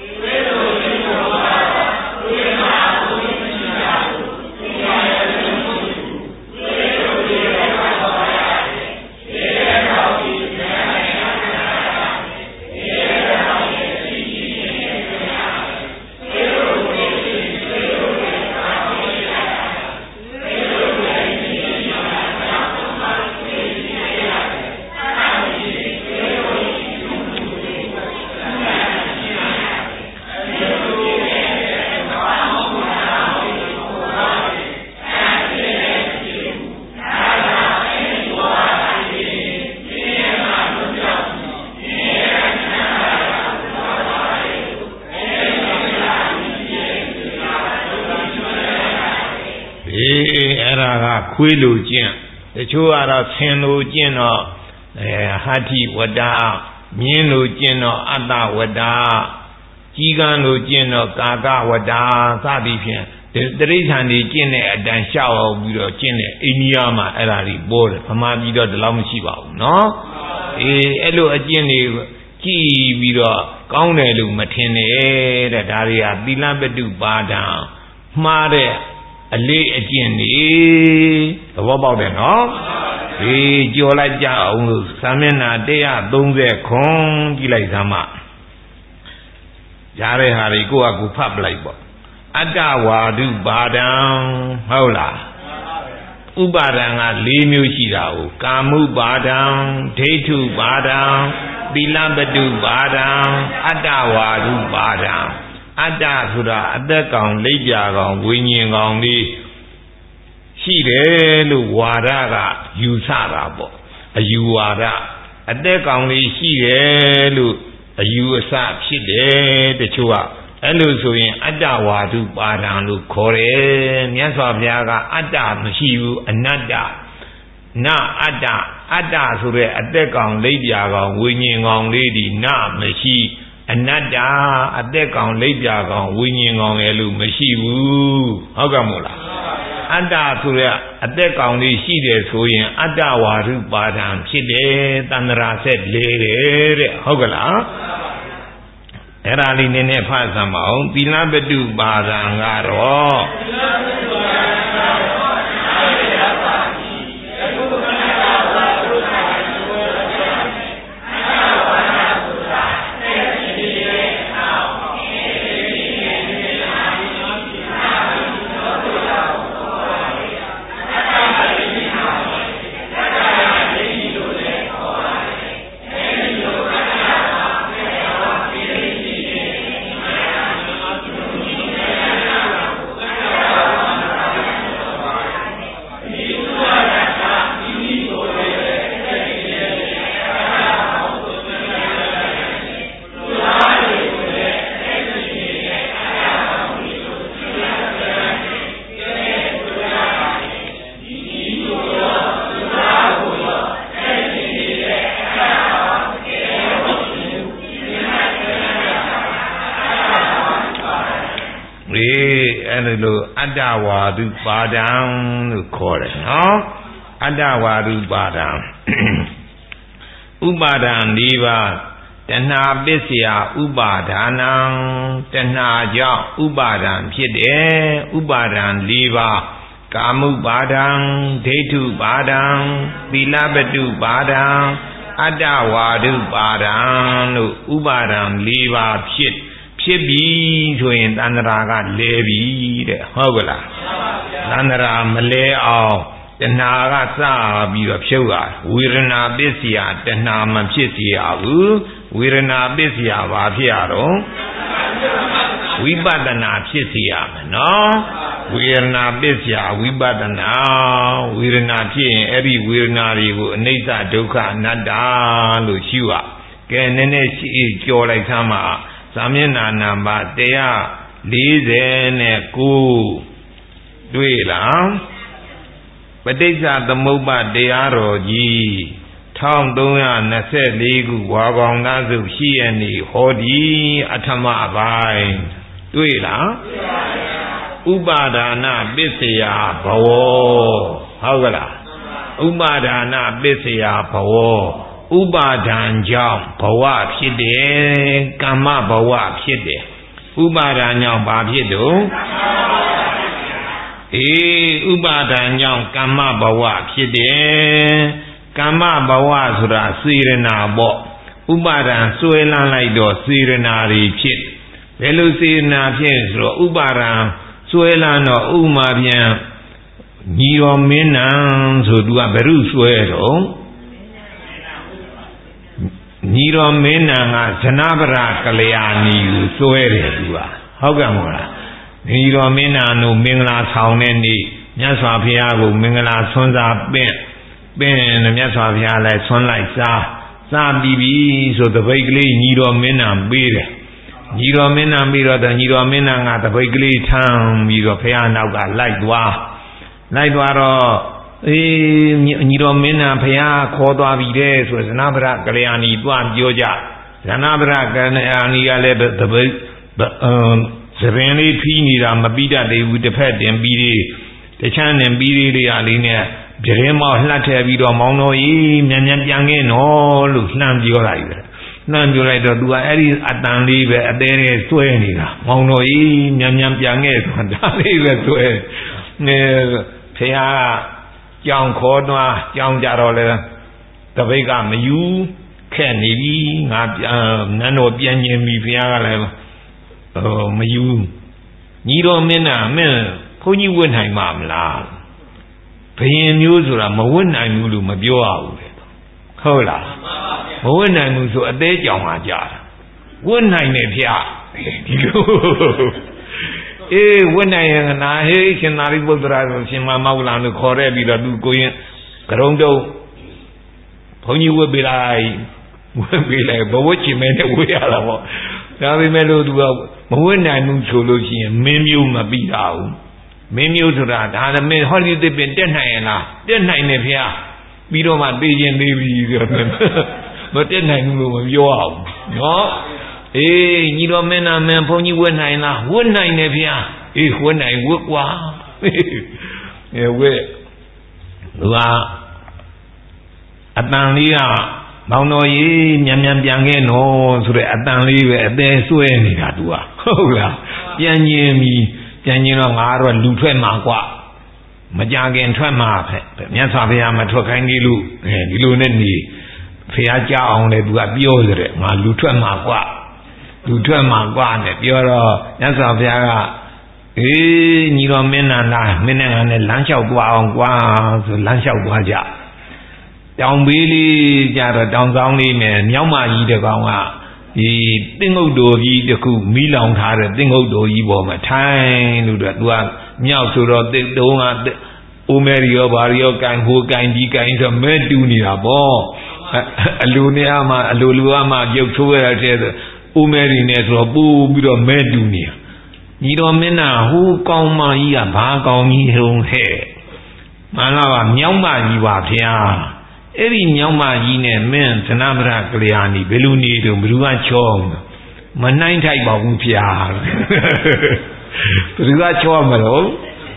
ခွေးလိုကျင့်တချို့ကတော့ဆင်လိုကျင့်တော့ဟာတိဝတ္တမြင်းလိုကျင့်တော့အတ္တဝတ္တကြီးကန်းလိုကျင့်တော့ကာကဝတ္တစသည်ဖြင့်တရိစ္ဆာန်တွေကျင့်တဲ့အတန်ရှောက်အောင်ပြီးတော့ကျင့်တဲ့အိန္ဒိယမှာအဲ့ဒါတွေပေါ်တယ်ဗမာပြည်တော့ဒီလောက်မရှိပါဘူးနော်အေးအဲ့လိုအကျင့်တွေကြည်ပြီးတော့ကောင်းတယ်လို့မထင်နဲ့တဲ့ဒါတွေကသီလပတုပါဒံမှားတဲ့အလေးအကျင့်နေသဘောပေါက်တယ်နော်ဒီကြော်လိုက်ကြအောင်လို့သာမျက်နှာ130ခွန်ကြည့်လိုက်သမ်းမကြားတဲ့ဟာတွေကိုယ့်အကူဖတ်ပလိုက်ပေါ့အတ္တဝါဒုပါဒံဟုတ်လားဥပါဒံက4မျိုးရှိတာကိုကာမုပါဒံဒိဋ္ဌုပါဒံသီလပတုပါဒံအတ္တဝါဒုပါဒံအတ္တဆိုတာအသက်ကောင်လက်ပြကောင်ဝိညာဉ်ကောင်လေးရှိတယ်လို့ဝါဒကယူဆတာပေါ့အယူဝါဒအသက်ကောင်လေးရှိတယ်လို့အယူအဆဖြစ်တယ်တချို့ကအဲ့လိုဆိုရင်အတ္တဝါဒုပါဒံလို့ခေါ်တယ်မြတ်စွာဘုရားကအတ္တမရှိဘူးအနတ္တနအတ္တအတ္တဆိုတဲ့အသက်ကောင်လက်ပြကောင်ဝိညာဉ်ကောင်လေးဒီနမရှိအနတ္တအသက်ကောင်လက်ပြကောင်ဝိညာဉ်ကောင်ရဲ့လို့မရှိဘူးဟုတ်ကဲ့မို့လားအတ္တဆိုတဲ့အသက်ကောင်လေးရှိတယ်ဆိုရင်အတ္တဝါဒုပါဒံဖြစ်တယ်တန္တရာဆက်လေတယ်တဲ့ဟုတ်ကဲ့လားအဲ့ဒါလေးနည်းနည်းဖတ်စမ်းပါအောင်သီလပတုပါဒံကတော့အတ္တဝါဒုပါဒံလို့ခေါ်တယ်နော်အတ္တဝါဒုပါဒံဥပါဒံ၄ပါးတဏှာပစ္စယဥပါဒါနံတဏှာကြောင့်ဥပါဒံဖြစ်တယ်ဥပါဒံ၄ပါးကာမုပါဒံဒိဋ္ဌုပါဒံသီလပတုပါဒံအတ္တဝါဒုပါဒံလို့ဥပါဒံ၄ပါးဖြစ်ပြီဆိုရင်တဏှာကလဲပြီတဲ့ဟုတ်ကလားတဏှာမလဲအောင်တဏှာကစပြီးတော့ဖြုတ်ရဝေဒနာပစ္စယတဏှာမဖြစ်စေရဘူးဝေဒနာပစ္စယဘာဖြစ်ရတော့ဝိပဿနာဖြစ်စေရမယ်နော်ဝေဒနာပစ္စယဝိပဿနာဝေဒနာဖြစ်ရင်အဲ့ဒီဝေဒနာတွေကိုအနိစ္စဒုက္ခအနတ္တလို့ရှုရကဲနည်းနည်းကြော်လိုက်သမ်းပါသာမျက်နှာနံပါတ်149တွေ့လားပဋိစ္စသမုပ္ပါတရားတော်ကြီး 1324ခုဝါကောင်သားစုရှိရနေဟောဒီအထမအပိုင်းတွေ့လားဥပါဒါနပစ္စယဘဝဟုတ်ကလားဥပါဒါနပစ္စယဘဝဥပါဒံကြောင့်ဘဝဖြစ်တယ်ကမ္မဘဝဖြစ်တယ်ဥပါဒံကြောင့်ဘာဖြစ်တော့ဥပါဒံကြောင့်ကမ္မဘဝဖြစ်တယ်ကမ္မဘဝဆိုတာစေရနာပေါ့ဥပါဒံစွဲလန်းလိုက်တော့စေရနာတွေဖြစ်ဘယ်လိုစေရနာဖြစ်ဆိုတော့ဥပါဒံစွဲလန်းတော့ဥမာပြန်ညီတော်မင်းနံဆိုသူကဘယ်သူစွဲတော့ညီတော်မင်းနံကဇနဗရကလျာဏီကိုစွဲတယ်သူကဟုတ်ကဲ့မို့လားညီတော်မင်းနံတို့မင်္ဂလာဆောင်တဲ့နေ့မြတ်စွာဘုရားကိုမင်္ဂလာဆွမ်းစားပင့်မြတ်စွာဘုရားလည်းဆွမ်းလိုက်စားပြီးပြီဆိုတပိတ်ကလေးညီတော်မင်းနံပေးတယ်ညီတော်မင်းနံပြီးတော့ညီတော်မင်းနံကတပိတ်ကလေးထမ်းပြီးတော့ဘုရားနောက်ကလိုက်သွားတော့ညီတော်မင်းနံဘုရားခေါ်သွားပြီတဲ့ဆိုဇနဗရကလျာဏီတွားပြောကြဇနဗရကလျာဏီကလည်းတပိတ်သပင်လေးဖြီးနေတာမပြီးတတ်သေးဘူးတစ်ဖက်တင်ပြီးတခြားတင်ပြီးလေးအလေးနဲ့ပြတင်းမောက်လှတ်ထည့်ပြီးတော့မောင်းတော်ကြီးမြန်ပြန်ခဲ့နော်လို့လှမ်းပြောလိုက်တယ်လှမ်းပြောလိုက်တော့သူကအဲ့ဒီအတန်လေးပဲအသေးလေးစွဲနေတာမောင်းတော်ကြီးမြန်ပြန်ခဲ့ဆိုတာဒါလေးပဲစွဲနေဖះကြောင်ခေါ်သွားကြောင်ကြတော့လေတပိတ်ကမယူခက်နေပြီငါနန်းတော်ပြန်ញင်ပြီဖះကလည်းမယူညီတော်မင်းနာမင်းဘုန်းကြီးဝတ်နိုင်မှာမလားဘယင်မျိုးဆိုတာမဝတ်နိုင်ဘူးလို့မပြောရဘူးလေဟုတ်လားမဝတ်နိုင်ဘူးဆိုအသေးကြောင်မှာကြာတာဝတ်နိုင်တယ်ဖះဒီလိုဝတ်နိုင်ရင်နာဟေးရှင်သာရိပုတ္တရာဆိုရှင်မမောက္ကလန်လို့ခေါ်ရဲပြီးတော့သူကိုရင်ကရုံတုံးဘုန်းကြီးဝတ်ပေးလိုက်ဘဝချင်မဲနဲ့ဝတ်ရတာပေါ့ဒါပေမဲ့လို့သူကမဝတ်နိုင်ဘူးဆိုလို့ရှိရင်မင်းမျိုးမပြီးတာဘူးမင်းမျိုးဆိုတာဒါလည်းမင်းဟောလိသစ်ပင်တက်နိုင်ရင်လားတက်နိုင်တယ်ဗျာပြီးတော့မှသိချင်းသေးပြီဆိုတော့မတက်နိုင်ဘူးလို့မပြောအောင်နော်ညီတော်မင်းနာမင်းဘုန်းကြီးဝတ်နိုင်လားဝတ်နိုင်တယ်ဗျာဝတ်နိုင်ဝတ်ကွာဝတ်သူကအတန်လေးကမောင်တော်ကြီးမြန်ပြန်ခဲ့နော်ဆိုတဲ့အတန်လေးပဲအသေးဆွဲနေတာသူကဟုတ်လားပြန်ញင်တော့ငါတော့လူထွက်မှာကွာမကြခင်ထွက်မှာပဲမြတ်စွာဘုရားမထွက်ခိုင်းသေးလို့ဒီလိုနဲ့နေဖះကြောက်အောင်လေသူကပြောတယ်ငါလူထွက်မှာကွာနဲ့ပြောတော့မြတ်စွာဘုရားကညီတော်မင်းနာလားမင်းနဲ့ငါနဲ့လမ်းလျှောက်သွားအောင်ကွာဆိုလမ်းလျှောက်သွားကြတောင်ဘေးလေးကြတော့တောင်ကောင်းလေးနဲ့မြောက်မကြီးတစ်ကောင်ကဒီသင်္ဂုတ်တော်ကြီးတစ်ခုမီးလောင်ထားတဲ့သင်္ဂုတ်တော်ကြီးပေါ်မှာထိုင်လို့တော့သူကမြောက်ဆိုတော့တုံးကအိုမဲရောဘာရောကန်ဟိုကန်ဒီကန်ဆိုမဲတူနေတာပေါ့အလိုနေရာမှာအလိုလူကမှပြုတ်ထိုးရတဲ့အိုမဲရီနဲ့ဆိုတော့ပူပြီးတော့မဲတူနေတာညီတော်မင်းနာဟိုကောင်းမကြီးကဘာကောင်းကြီးဟုံးဟဲ့မှန်လားပါမြောက်မကြီးပါဗျာအဲ့ဒီမြောက်မကြီးနဲ့မင်းဇနဗရကလျာဏီဘယ်လိုနေတော့ဘယ်သူကချောမနိုင်ထိုက်ပါဘူးဗျာဘယ်သူကချောမလို့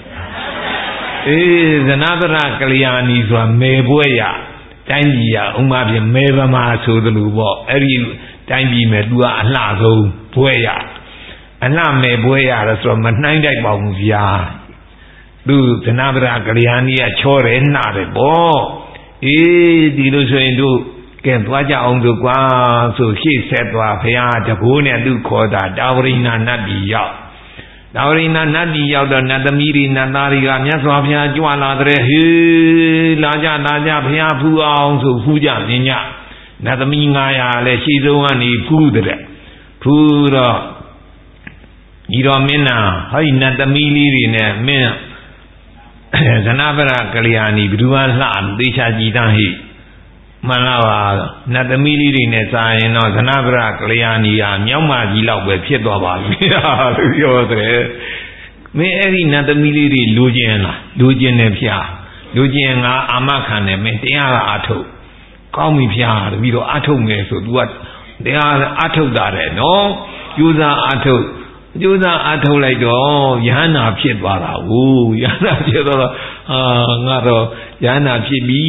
ဇနဗရကလျာဏီဆိုတာမေပွဲရတိုင်းပြည်ရဥမာပြင်မေဗမာဆိုသလိုပေါ့အဲ့ဒီတိုင်းပြည်မဲ့သူကအလှဆုံးပွဲရအလှမေပွဲရလို့ဆိုတော့မနိုင်ထိုက်ပါဘူးဗျာသူဇနဗရကလျာဏီကချောတယ်နှာတယ်ပေါ့ဒီလိုဆိုရင်တို့ကဲသွားကြအောင်ဆိုကွာဆိုရှေ့ဆက်သွားဘုရားတကိုးနဲ့သူခေါ်တာတာဝရိဏနတ်ပြည်ရောက်တာဝရိဏနတ်ပြည်ရောက်တော့နတ်သမီးတွေနတ်သားတွေကမြတ်စွာဘုရားကြွလာတဲ့ဟေးလာကြဘုရားဖူးအောင်ဆိုဖူးကြမြင်ကြနတ်သမီး900လည်းရှေ့ဆုံးကနေဖူးတဲ့ဖူးတော့ညီတော်မင်းနာဟောဒီနတ်သမီးလေးတွေနဲ့မင်းဇနဗရကလျာဏီဘယ်သူမှလှသေချာကြည်တန်းဟိမှန်လားပါနတ်သမီးလေးတွေနဲ့စာရင်တော့ဇနဗရကလျာဏီဟာမြောက်မကြီးလောက်ပဲဖြစ်သွားပါပြီလို့ပြောတယ်မင်းအဲ့ဒီနတ်သမီးလေးတွေလိုချင်လားလိုချင်တယ်ဖျားလိုချင်ငါအာမခံတယ်မင်းတရားကအာထုတ်ကောင်းပြီဖျားတပြီးတော့အထုတ်မယ်ဆို तू ကတရားအထုတ်တာတဲ့နော်ကျိုးစားအထုတ်လိုက်တော့ယဟန္တာဖြစ်သွားတာကိုယဟန္တာဖြစ်တော့ငါတော့ယဟန္တာဖြစ်ပြီ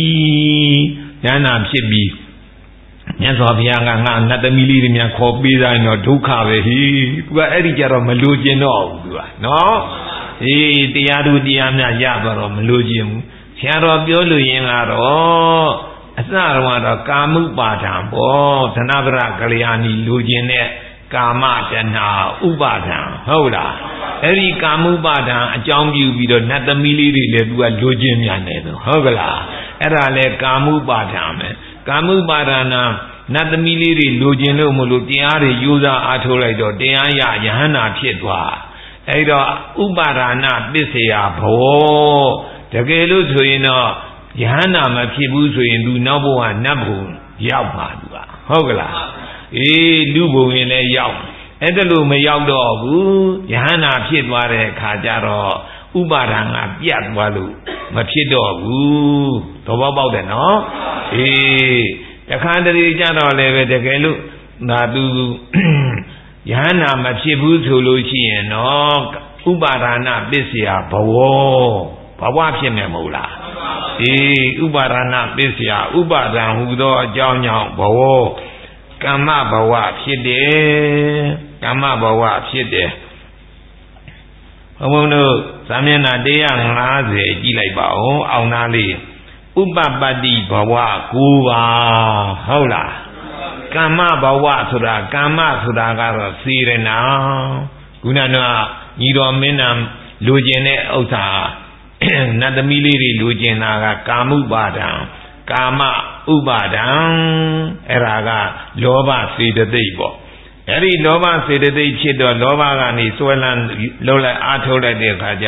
မြတ်စွာဘုရားကငါနတ်သမီးလေးတွေများခေါ်ပေးတိုင်းတော့ဒုက္ခပဲဟိ तू ကအဲ့ဒီကြတော့မလိုချင်တော့ဘူး तू ကနော်တရားသူတရားများရသွားတော့မလိုချင်ဘူးဆရာတော်ပြောလို့ရင်ကတော့အစတော့ကာမုပါဒံပေါ့သနဗရကလျာဏီလိုချင်တဲ့ကာမတဏှာဥပါဒံဟုတ်လားအဲ့ဒီကာမုပါဒံအကြောင်းပြုပြီးတော့နတ်သမီးလေးတွေလည်း तू ကလိုချင်မြန်တယ်ဟုတ်ကလားအဲ့ဒါလဲကာမုပါဒံပဲကာမုပါဒနာနတ်သမီးလေးတွေလိုချင်လို့မလို့တရားတွေယူစားအားထုတ်လိုက်တော့တရားရယဟန္တာဖြစ်သွားအဲ့တော့ဥပါဒနာပစ္စယဘောတကယ်လို့ဆိုရင်တော့ယဟန္တာမဖြစ်ဘူးဆိုရင် तू နောက်ဘဝနတ်ဘုံရောက်မှာ तू ဟုတ်ကလားလူဘုံရင်လည်းရောက်အဲ့ဒါလို့မရောက်တော့ဘူးယဟန္တာဖြစ်သွားတဲ့အခါကျတော့ဥပါဒနာပြတ်သွားလို့မဖြစ်တော့ဘူးသဘောပေါက်တယ်နော်တခါတလေကြတော့လည်းပဲတကယ်လို့ဒါသူယဟန္တာမဖြစ်ဘူးဆိုလို့ရှိရင်တော့ဥပါဒနာပစ္စယဘဝဖြစ်မယ်မဟုတ်လားဥပါဒနာပစ္စယဥပါဒံဟူသောအကြောင်းကြောင့်ဘဝကမ္မဘဝဖြစ်တယ်ဘုံဘုံတို့ဇာမျက်နှာ150ကြည့်လိုက်ပါဦးအောင်သားလေးဥပပတ္တိဘဝ9ပါဟုတ်လားကမ္မဘဝဆိုတာကတော့စေရနာခုနကညီတော်မင်းနာလူကျင်တဲ့ဥစ္စာနတ်သမီးလေးတွေလူကျင်တာကကာမုပါဒံကာမဥပါဒံအဲ့ဒါကလောဘစေတသိက်ပေါ့အဲ့ဒီလောဘစေတသိက်ဖြစ်တော့လောဘကနေစွဲလန်းလုံးလိုက်အားထုတ်လိုက်တဲ့အခါကျ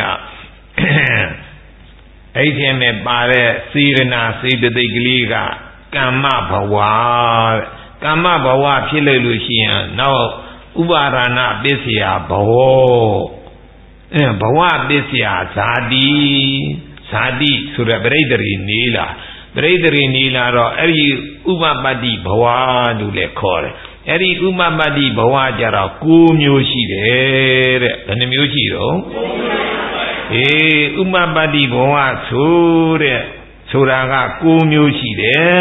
အဲ့ဒီမဲ့ပါတဲ့စေရနာစေတသိက်ကလေးကကမ္မဘဝဖြစ်လို့ရှိရင်နောက်ဥပါဒနာပစ္စယဘဝပစ္စယဇာတိဆိုရပရိသေရီနေလာတော့အဲ့ဒီဥပပတ္တိဘဝလို့လည်းခေါ်တယ်အဲ့ဒီဥပပတ္တိဘဝကြတော့9မျိုးရှိတယ်တဲ့ဘယ်နှမျိုးရှိတော့ဥပပတ္တိဘဝဆိုတာက9မျိုးရှိတယ်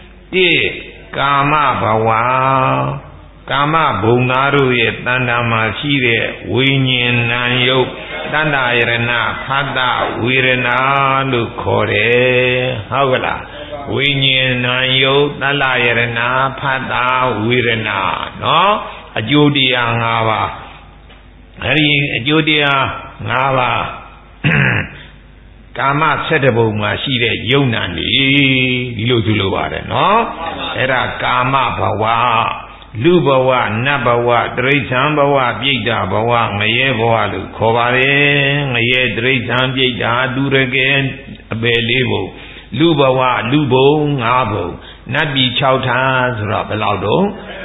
1ကာမဘဝကာမဘုံသားတို့ရဲ့တဏ္ဍာမှာရှိတဲ့ဝိညာဉ်နာယုတ်တဏ္ဍာယရဏဖတ်တဝေရဏလို့ခေါ်တယ်ဟုတ်ကလားဝိညာဉ်နာယုတ်တဏ္ဍာယရဏဖတ်တဝေရဏနော်အကျိုးတရား5ပါးအဲဒီအကျိုးတရား5ပါးကာမ7ဘုံမှာရှိတဲ့ယုံနာနေဒီလိုဆိုလိုပါတယ်နော်အဲ့ဒါကာမဘဝလူဘဝနတ်ဘဝတိရစ္ဆာန်ဘဝပြိတ္တာဘဝငရဲဘဝလို့ခေါ်ပါတယ်ငရဲတိရစ္ဆာန်ပြိတ္တာသူရကဲအပယ်4ဘုံလူဘဝလူဘုံ5ဘုံနတ်ပြည်6ဌာဆိုတော့ဘယ်လောက်တော့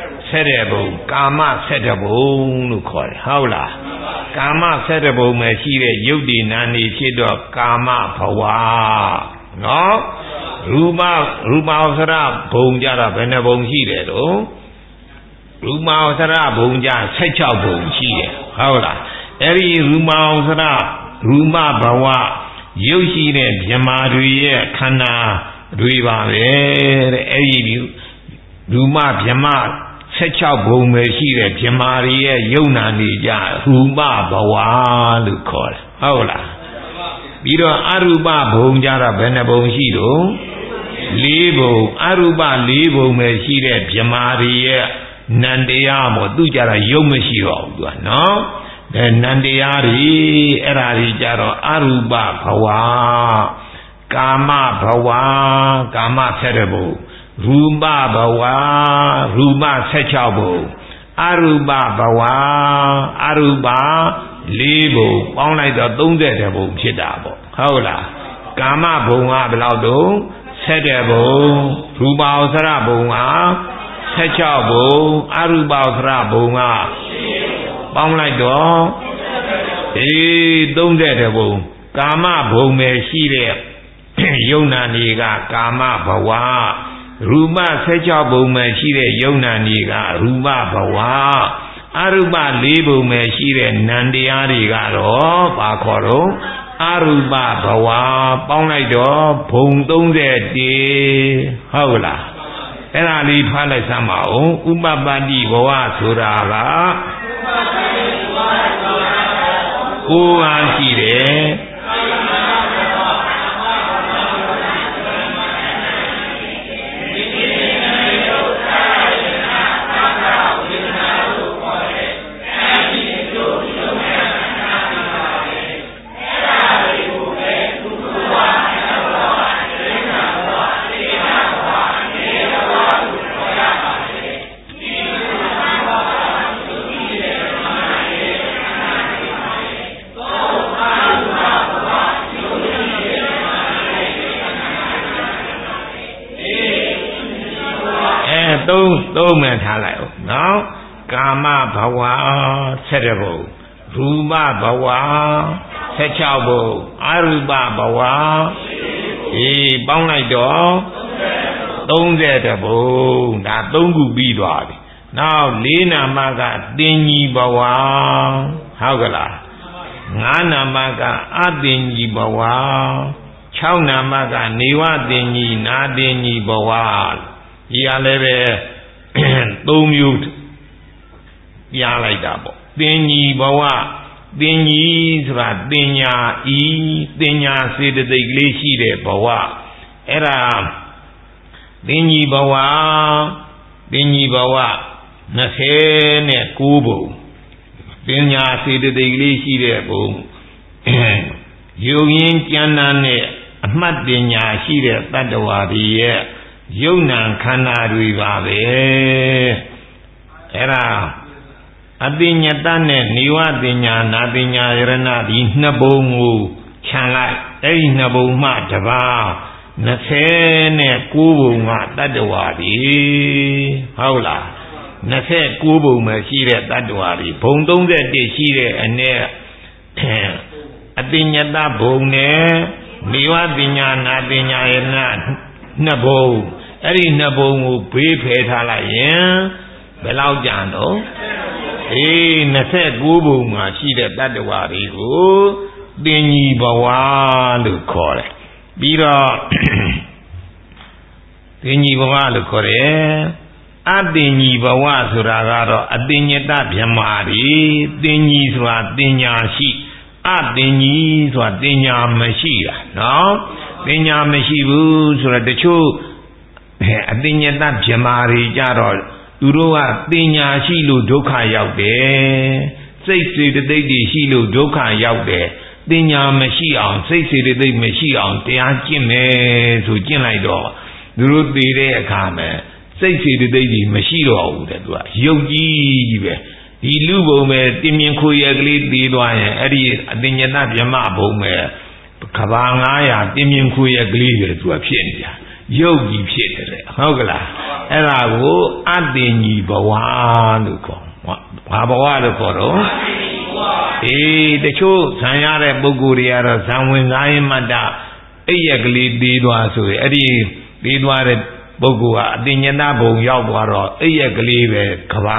7ဘုံကာမ7ဘုံလို့ခေါ်တယ်ဟုတ်လားကာမ7ဘုံမှာရှိတဲ့ယုတ်ဒီနာနေဖြစ်တော့ကာမဘဝနော်ရူပဝဆရဘုံကြတော့ဘယ်နှဘုံရှိတယ်တော့ရူပဝဆရဘုံကြ16ဘုံရှိတယ်ဟုတ်လားအဲ့ဒီရူပဝဆရရူပဘဝရုပ်ရှိတဲ့မြမာတွေရဲ့ခန္ဓာတွေပါပဲတဲ့အဲ့ဒီရူပမြမာ16ဘုံပဲရှိတဲ့မြမာတွေရဲ့ယုံနာနေကြရူပဘဝလို့ခေါ်တယ်ဟုတ်လားပြီးတော့အရူပဘုံကြတော့ဘယ်နှဘုံရှိတော့4ဘုံအရူပ4ဘုံပဲရှိတဲ့မြမာတွေရဲ့နန္တရားမို့သူကြတော့ယုံမရှိတော့ဘူးသူကနော်နန္တရားတွေအဲ့ဒါတွေကြတော့အရူပဘဝကာမဘဝကာမ7ဘုံရူပဘဝရူပ16ဘုံအရူပဘဝအရူပ4ဘုံပေါင်းလိုက်တော့30ဘုံဖြစ်တာပေါ့ဟုတ်လားကာမဘုံကဘယ်လောက်တော့7ဘုံရူပဝဆရဘုံက16ဘုံအရူပဝဆရဘုံကပေါင်းလိုက်တော့30ဘုံကာမဘုံပဲရှိတဲ့ယုံနာနေကကာမဘဝရူပ16ပုံမဲ့ရှိတဲ့ယုံနာတွေကရူပဘဝအရူပ4ပုံမဲ့ရှိတဲ့နံတရားတွေကတော့ဘာခေါ်တော့အရူပဘဝပေါင်းလိုက်တော့ဘုံ31ဟုတ်လားအဲ့ဒါလေးဖားလိုက်စမ်းပါဦးဥပပတ္တိဘဝဆိုတာကကိုယ်အားရှိတယ်သုံးမှန်ထားလိုက်အောင်နော်ကာမဘဝ7ဘုံရူပဘဝ16ဘုံအရူပဘဝပေါင်းလိုက်တော့30ဘုံဒါ3ခုပြီးသွားပြီနောက်4နာမကတင်ကြီးဘဝဟုတ်ကလား5နာမကအတင်ကြီးဘဝ6နာမကနေဝတင်ကြီးနာတင်ကြီးဘဝဒီကလည်းပဲ3မျိုးပြလိုက်တာပေါ့တင်ကြီးဘဝတင်ကြီးဆိုတာတင်ညာဤတင်ညာစေတသိက်ကလေးရှိတဲ့ဘဝအဲ့ဒါတင်ကြီးဘဝ29ဘုံတင်ညာစေတသိက်ကလေးရှိတဲ့ဘုံယုံရင်ကျမ်းနာနဲ့အမှတ်တင်ညာရှိတဲ့တတ္တဝါတွေရဲ့ယုံနာခန္ဓာတွေပါပဲအဲ့ဒါအတိညတနဲ့နေဝတင်ညာနာတင်ညာယရဏဒီနှစ်ဘုံကိုခြံလိုက်အဲ့ဒီနှစ်ဘုံမှတပါး29ဘုံကတတ္တဝါတွေဟုတ်လား29ဘုံမှာရှိတဲ့တတ္တဝါတွေဘုံ31ရှိတဲ့အ내အတိညတဘုံနဲ့နေဝတင်ညာနာတင်ညာယရဏနှစ်ဘုံအဲ့ဒီနှစ်ဘုံကိုဘေးဖယ်ထားလိုက်ရင်ဘယ်လောက်ကြံတော့29ဘုံမှာရှိတဲ့တတ္တဝါတွေကိုတင်ကြီးဘဝလို့ခေါ်တယ်ပြီးတော့တင်ကြီးဘဝလို့ခေါ်တယ်အတင်ကြီးဘဝဆိုတာကတော့အတင်ညတဗြဟ္မာတွေတင်ကြီးဆိုတာတင်ညာရှိအတင်ကြီးဆိုတာတင်ညာမရှိတာနော်တင်ညာမရှိဘူးဆိုတော့တချို့အတင်ညတဗြဟ္မာတွေကြတော့သူတို့ကတင်ညာရှိလို့ဒုက္ခရောက်တယ်စိတ်စေတသိက်တွေရှိလို့ဒုက္ခရောက်တယ်တင်ညာမရှိအောင်စိတ်စေတသိက်မရှိအောင်တရားကျင့်မယ်ဆိုကျင့်လိုက်တော့သူတို့သိတဲ့အခါမှာစိတ်စေတသိက်တွေမရှိတော့ဘူးတဲ့သူကယုတ်ကြီးပဲဒီလူဘုံပဲတင်မြင်ခွေရကလေးသိသွားရင်အဲ့ဒီအတင်ညတဗြဟ္မာဘုံပဲကဘာ900တင်မြင်ခွေရကလေးတွေသူကဖြစ်နေတာယုတ်ကြီးဖြစ်တယ်ဟုတ်ကလားအဲ့ဒါကိုအတင်ကြီးဘဝလို့ခေါ်ဘာဘဝလို့ခေါ်တော့တချို့ဇံရတဲ့ပုဂ္ဂိုလ်တွေကတော့ဇံဝင်စားရင်မတ္တအိပ်ရကလေးသေးသွားဆိုရင်အဲ့ဒီသေးသွားတဲ့ပုဂ္ဂိုလ်ကအတင်ညတဘုံရောက်သွားတော့အိပ်ရကလေးပဲကဘာ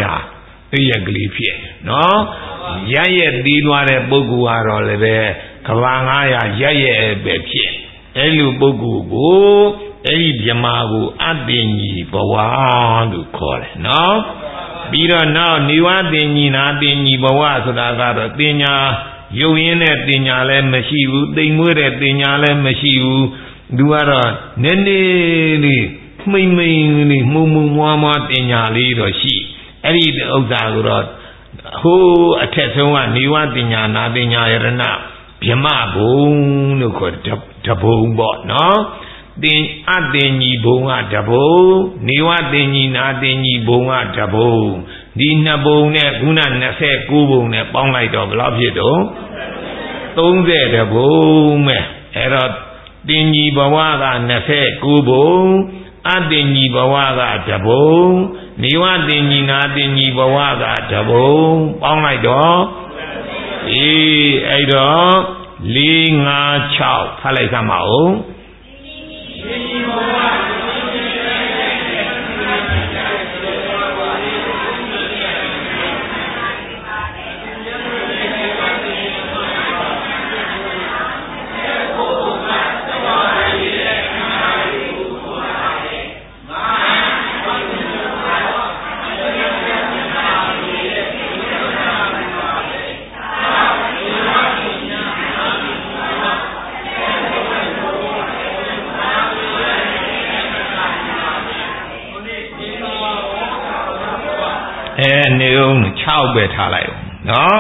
900အိပ်ရကလေးဖြစ်နော်ရရဲ့သေးသွားတဲ့ပုဂ္ဂိုလ်ကတော့လည်းပဲကဘာ900ရရဲ့ပဲဖြစ်အဲ့လိုပုဂ္ဂိုလ်ကိုအဲ့ဒီဗြဟ္မာကိုအတင်ကြီးဘဝလို့ခေါ်တယ်နော်ပြီးတော့နောက်နေဝတင်ကြီးနာတင်ကြီးဘဝဆိုတာကတော့တင်ညာယုံရင်းတဲ့တင်ညာလည်းမရှိဘူးတိမ်မွေးတဲ့တင်ညာလည်းမရှိဘူးသူကတော့နည်းနည်းလေးမှိမ့်မှိန်လေးမှုံမှုံမွားမွားတင်ညာလေးတော့ရှိအဲ့ဒီဥစ္စာကိုတော့ဟိုးအထက်ဆုံးကနေဝတင်ညာနာတင်ညာယရဏဗြဟ္မာဘုံလို့ခေါ်တဘုံပေါ့နော်တင်အတင်ကြီးဘုံကတဘုံနေဝတင်ကြီးနာတင်ကြီးဘုံကတဘုံဒီနှစ်ဘုံနဲ့ခုန29ဘုံနဲ့ပေါင်းလိုက်တော့ဘယ်လောက်ဖြစ်တော့30ဘုံပဲအဲ့တော့တင်ကြီးဘဝက29ဘုံအတင်ကြီးဘဝကတဘုံနေဝတင်ကြီးနာတင်ကြီးဘဝကတဘုံပေါင်းလိုက်တော့အဲ့တော့4 5 6ဖတ်လိုက်စမ်းပါဦးနေအောင်6ပဲထားလိုက်အောင်နော်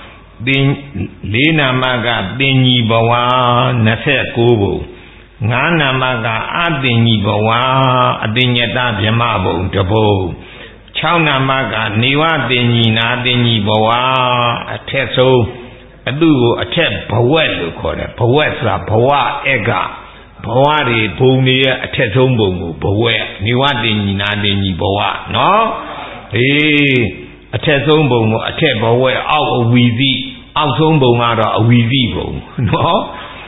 4နာမကတင်ကြီးဘဝ29ဘုံ5နာမကအတင်ကြီးဘဝအတင်ညတဗြဟ္မဘုံတဘုံ6နာမကနေဝတင်ကြီးနာတင်ကြီးဘဝအထက်ဆုံးအတုကိုအထက်ဘဝက်လို့ခေါ်တယ်ဘဝက်ဆိုတာဘဝဧကဘဝတွေဘုံတွေရဲ့အထက်ဆုံးဘုံကိုဘဝက်နေဝတင်ကြီးနာတင်ကြီးဘဝနော်အထက်ဆုံးဘုံကိုအထက်ဘဝက်အောက်အဝီစီအောက်ဆုံးဘုံကတော့အဝီစီဘုံနော်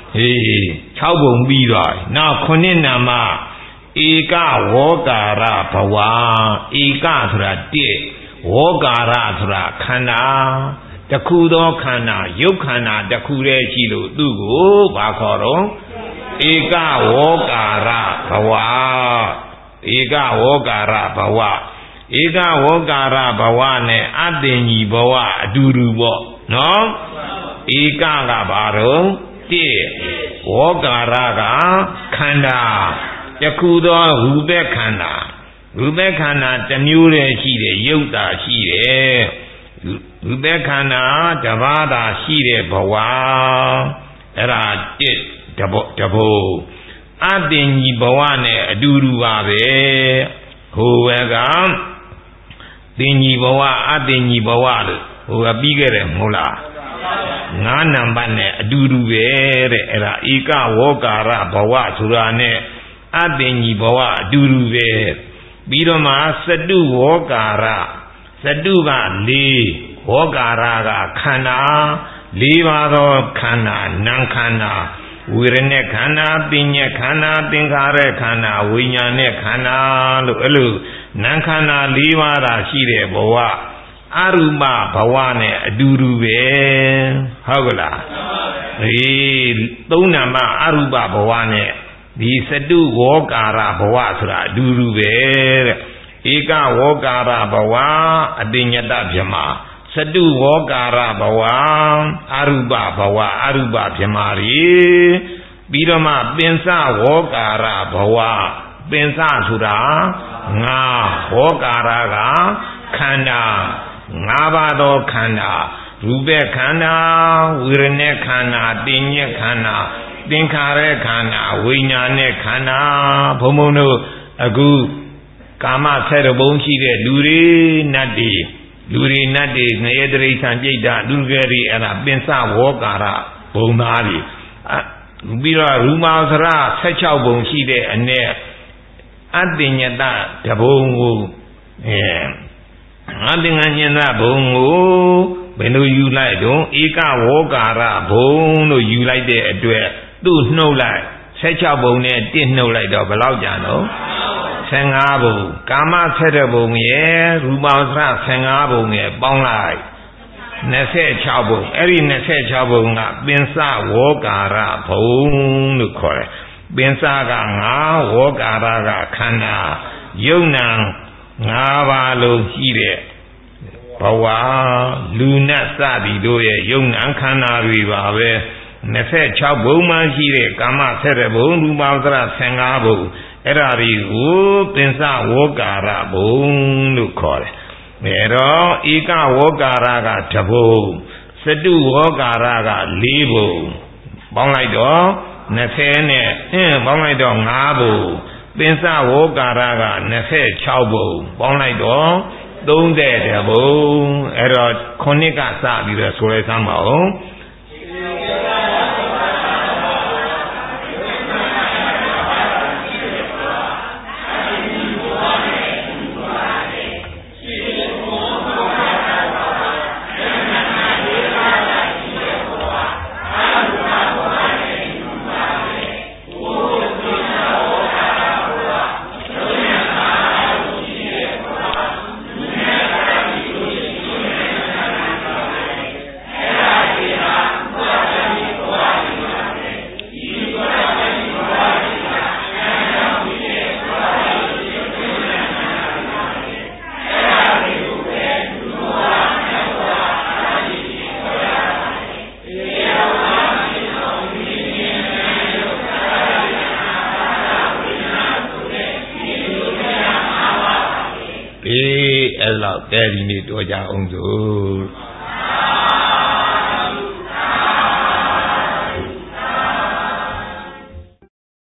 6ဘုံပြီးတော့နောက်9နာမဧကဝေါကာရဘဝဧကဆိုတာ1ဝေါကာရဆိုတာခန္ဓာတခုသောခန္ဓာရုပ်ခန္ဓာတခုတည်းရှိလို့သူ့ကိုဘာခေါ်တော့ဧကဝေါကာရဘဝဧကဝေါကာရဘဝဧကဝေါကာရဘဝနဲ့အတ္တင်ကြီးဘဝအတူတူပေါ့နော်ဧကကဘာတော့1ဝေါကာရကခန္ဓာတခုသောရူပခန္ဓာရူပခန္ဓာတစ်မျိုးတည်းရှိတယ်ရုပ်တာရှိတယ်ရူပခန္ဓာတစ်ပါးသာရှိတဲ့ဘဝအဲ့ဒါတဘုံအတ္တင်ကြီးဘဝနဲ့အတူတူပါပဲဟိုဘက်ကတင်ကြီးဘဝအတ္တင်ကြီးဘဝလို့ဟိုကပြီးခဲ့တယ်မဟုတ်လား9နံပါတ်နဲ့အတူတူပဲတဲ့အဲ့ဒါဧကဝေါကာရဘဝဆိုတာနဲ့အတ္တင်ကြီးဘဝအတူတူပဲပြီးတော့မှစတုဝေါကာရစတုက4ဝေါကာရကခန္ဓာ4ပါးသောခန္ဓာနာမ်ခန္ဓာဝေရณะခန္ဓာပညာခန္ဓာသင်္ခါရခန္ဓာဝိညာဉ်နဲ့ခန္ဓာလို့အဲ့လိုနာမ်ခန္ဓာ4ပါးသာရှိတဲ့ဘဝအရူပဘဝနဲ့အတူတူပဲဟုတ်ကလား3နာမအရူပဘဝနဲ့ဒီစတုဝေါကာရဘဝဆိုတာအတူတူပဲတဲ့ဧကဝေါကာရဘဝအတိညတဗြဟ္မာစတုဝေါကာရဘဝအရူပဘဝအရူပဗြဟ္မာရီပြီးတော့မှပင်စဝေါကာရဘဝပင်စဆိုတာငါဝေါကာရကခန္ဓာ5ပါးသောခန္ဓာရူပခန္ဓာဝေရณะခန္ဓာတင်ညက်ခန္ဓာသင်္ခါရခန္ဓာဝိညာဉ်နဲ့ခန္ဓာဘုံဘုံတို့အခုကာမ7ဘုံရှိတဲ့လူတွေနတ်တွေငရဲတိရစ္ဆာန်ပြိတ္တာလူကလေးအဲ့ဒါပင်စဝေါကာရဘုံသားတွေပြီးတော့ရူမာစရ16ဘုံရှိတဲ့အ ਨੇ အတ္တညတတဘုံကိုအတ္တညတဘုံကိုဘယ်လိုယူလိုက်တော့ဧကဝေါကာရဘုံလို့ယူလိုက်တဲ့အတွက်သူ့နှုတ်လိုက်16ဘုံနဲ့1နှုတ်လိုက်တော့ဘယ်လောက်ကြာတော့15ဘုံကာမ7ဘုံရဲ့ရူပဝဆရ15ဘုံရဲ့ပေါင်းလိုက်26ဘုံအဲ့ဒီ26ဘုံကပင်စဝေါကာရဘုံလို့ခေါ်တယ်ပင်စက9ဝေါကာရကခန္ဓာယုံနာ5ပါးလုံးရှိတဲ့ဘဝလူနတ်စသည်တို့ရဲ့ယုံနာခန္ဓာတွေပါပဲ26ဘုံမှရှိတဲ့ကာမ7ဘုံရူပဝဆရ15ဘုံအဲ့ဒါတွေကိုပင်စဝေါကာရဘုံလို့ခေါ်တယ်အဲ့တော့ဧကဝေါကာရကတဘုံစတုဝေါကာရက4ဘုံပေါင်းလိုက်တော့20နဲ့ပေါင်းလိုက်တော့5ဘုံပင်စဝေါကာရက26ဘုံပေါင်းလိုက်တော့30ဘုံအဲ့တော့ခုနှစ်ကစပြီးတော့ဆိုလိုက်စမ်းပါဦးလေအဲ့လောက်ကဲဒီနေ့တော်ကြအောင်စို့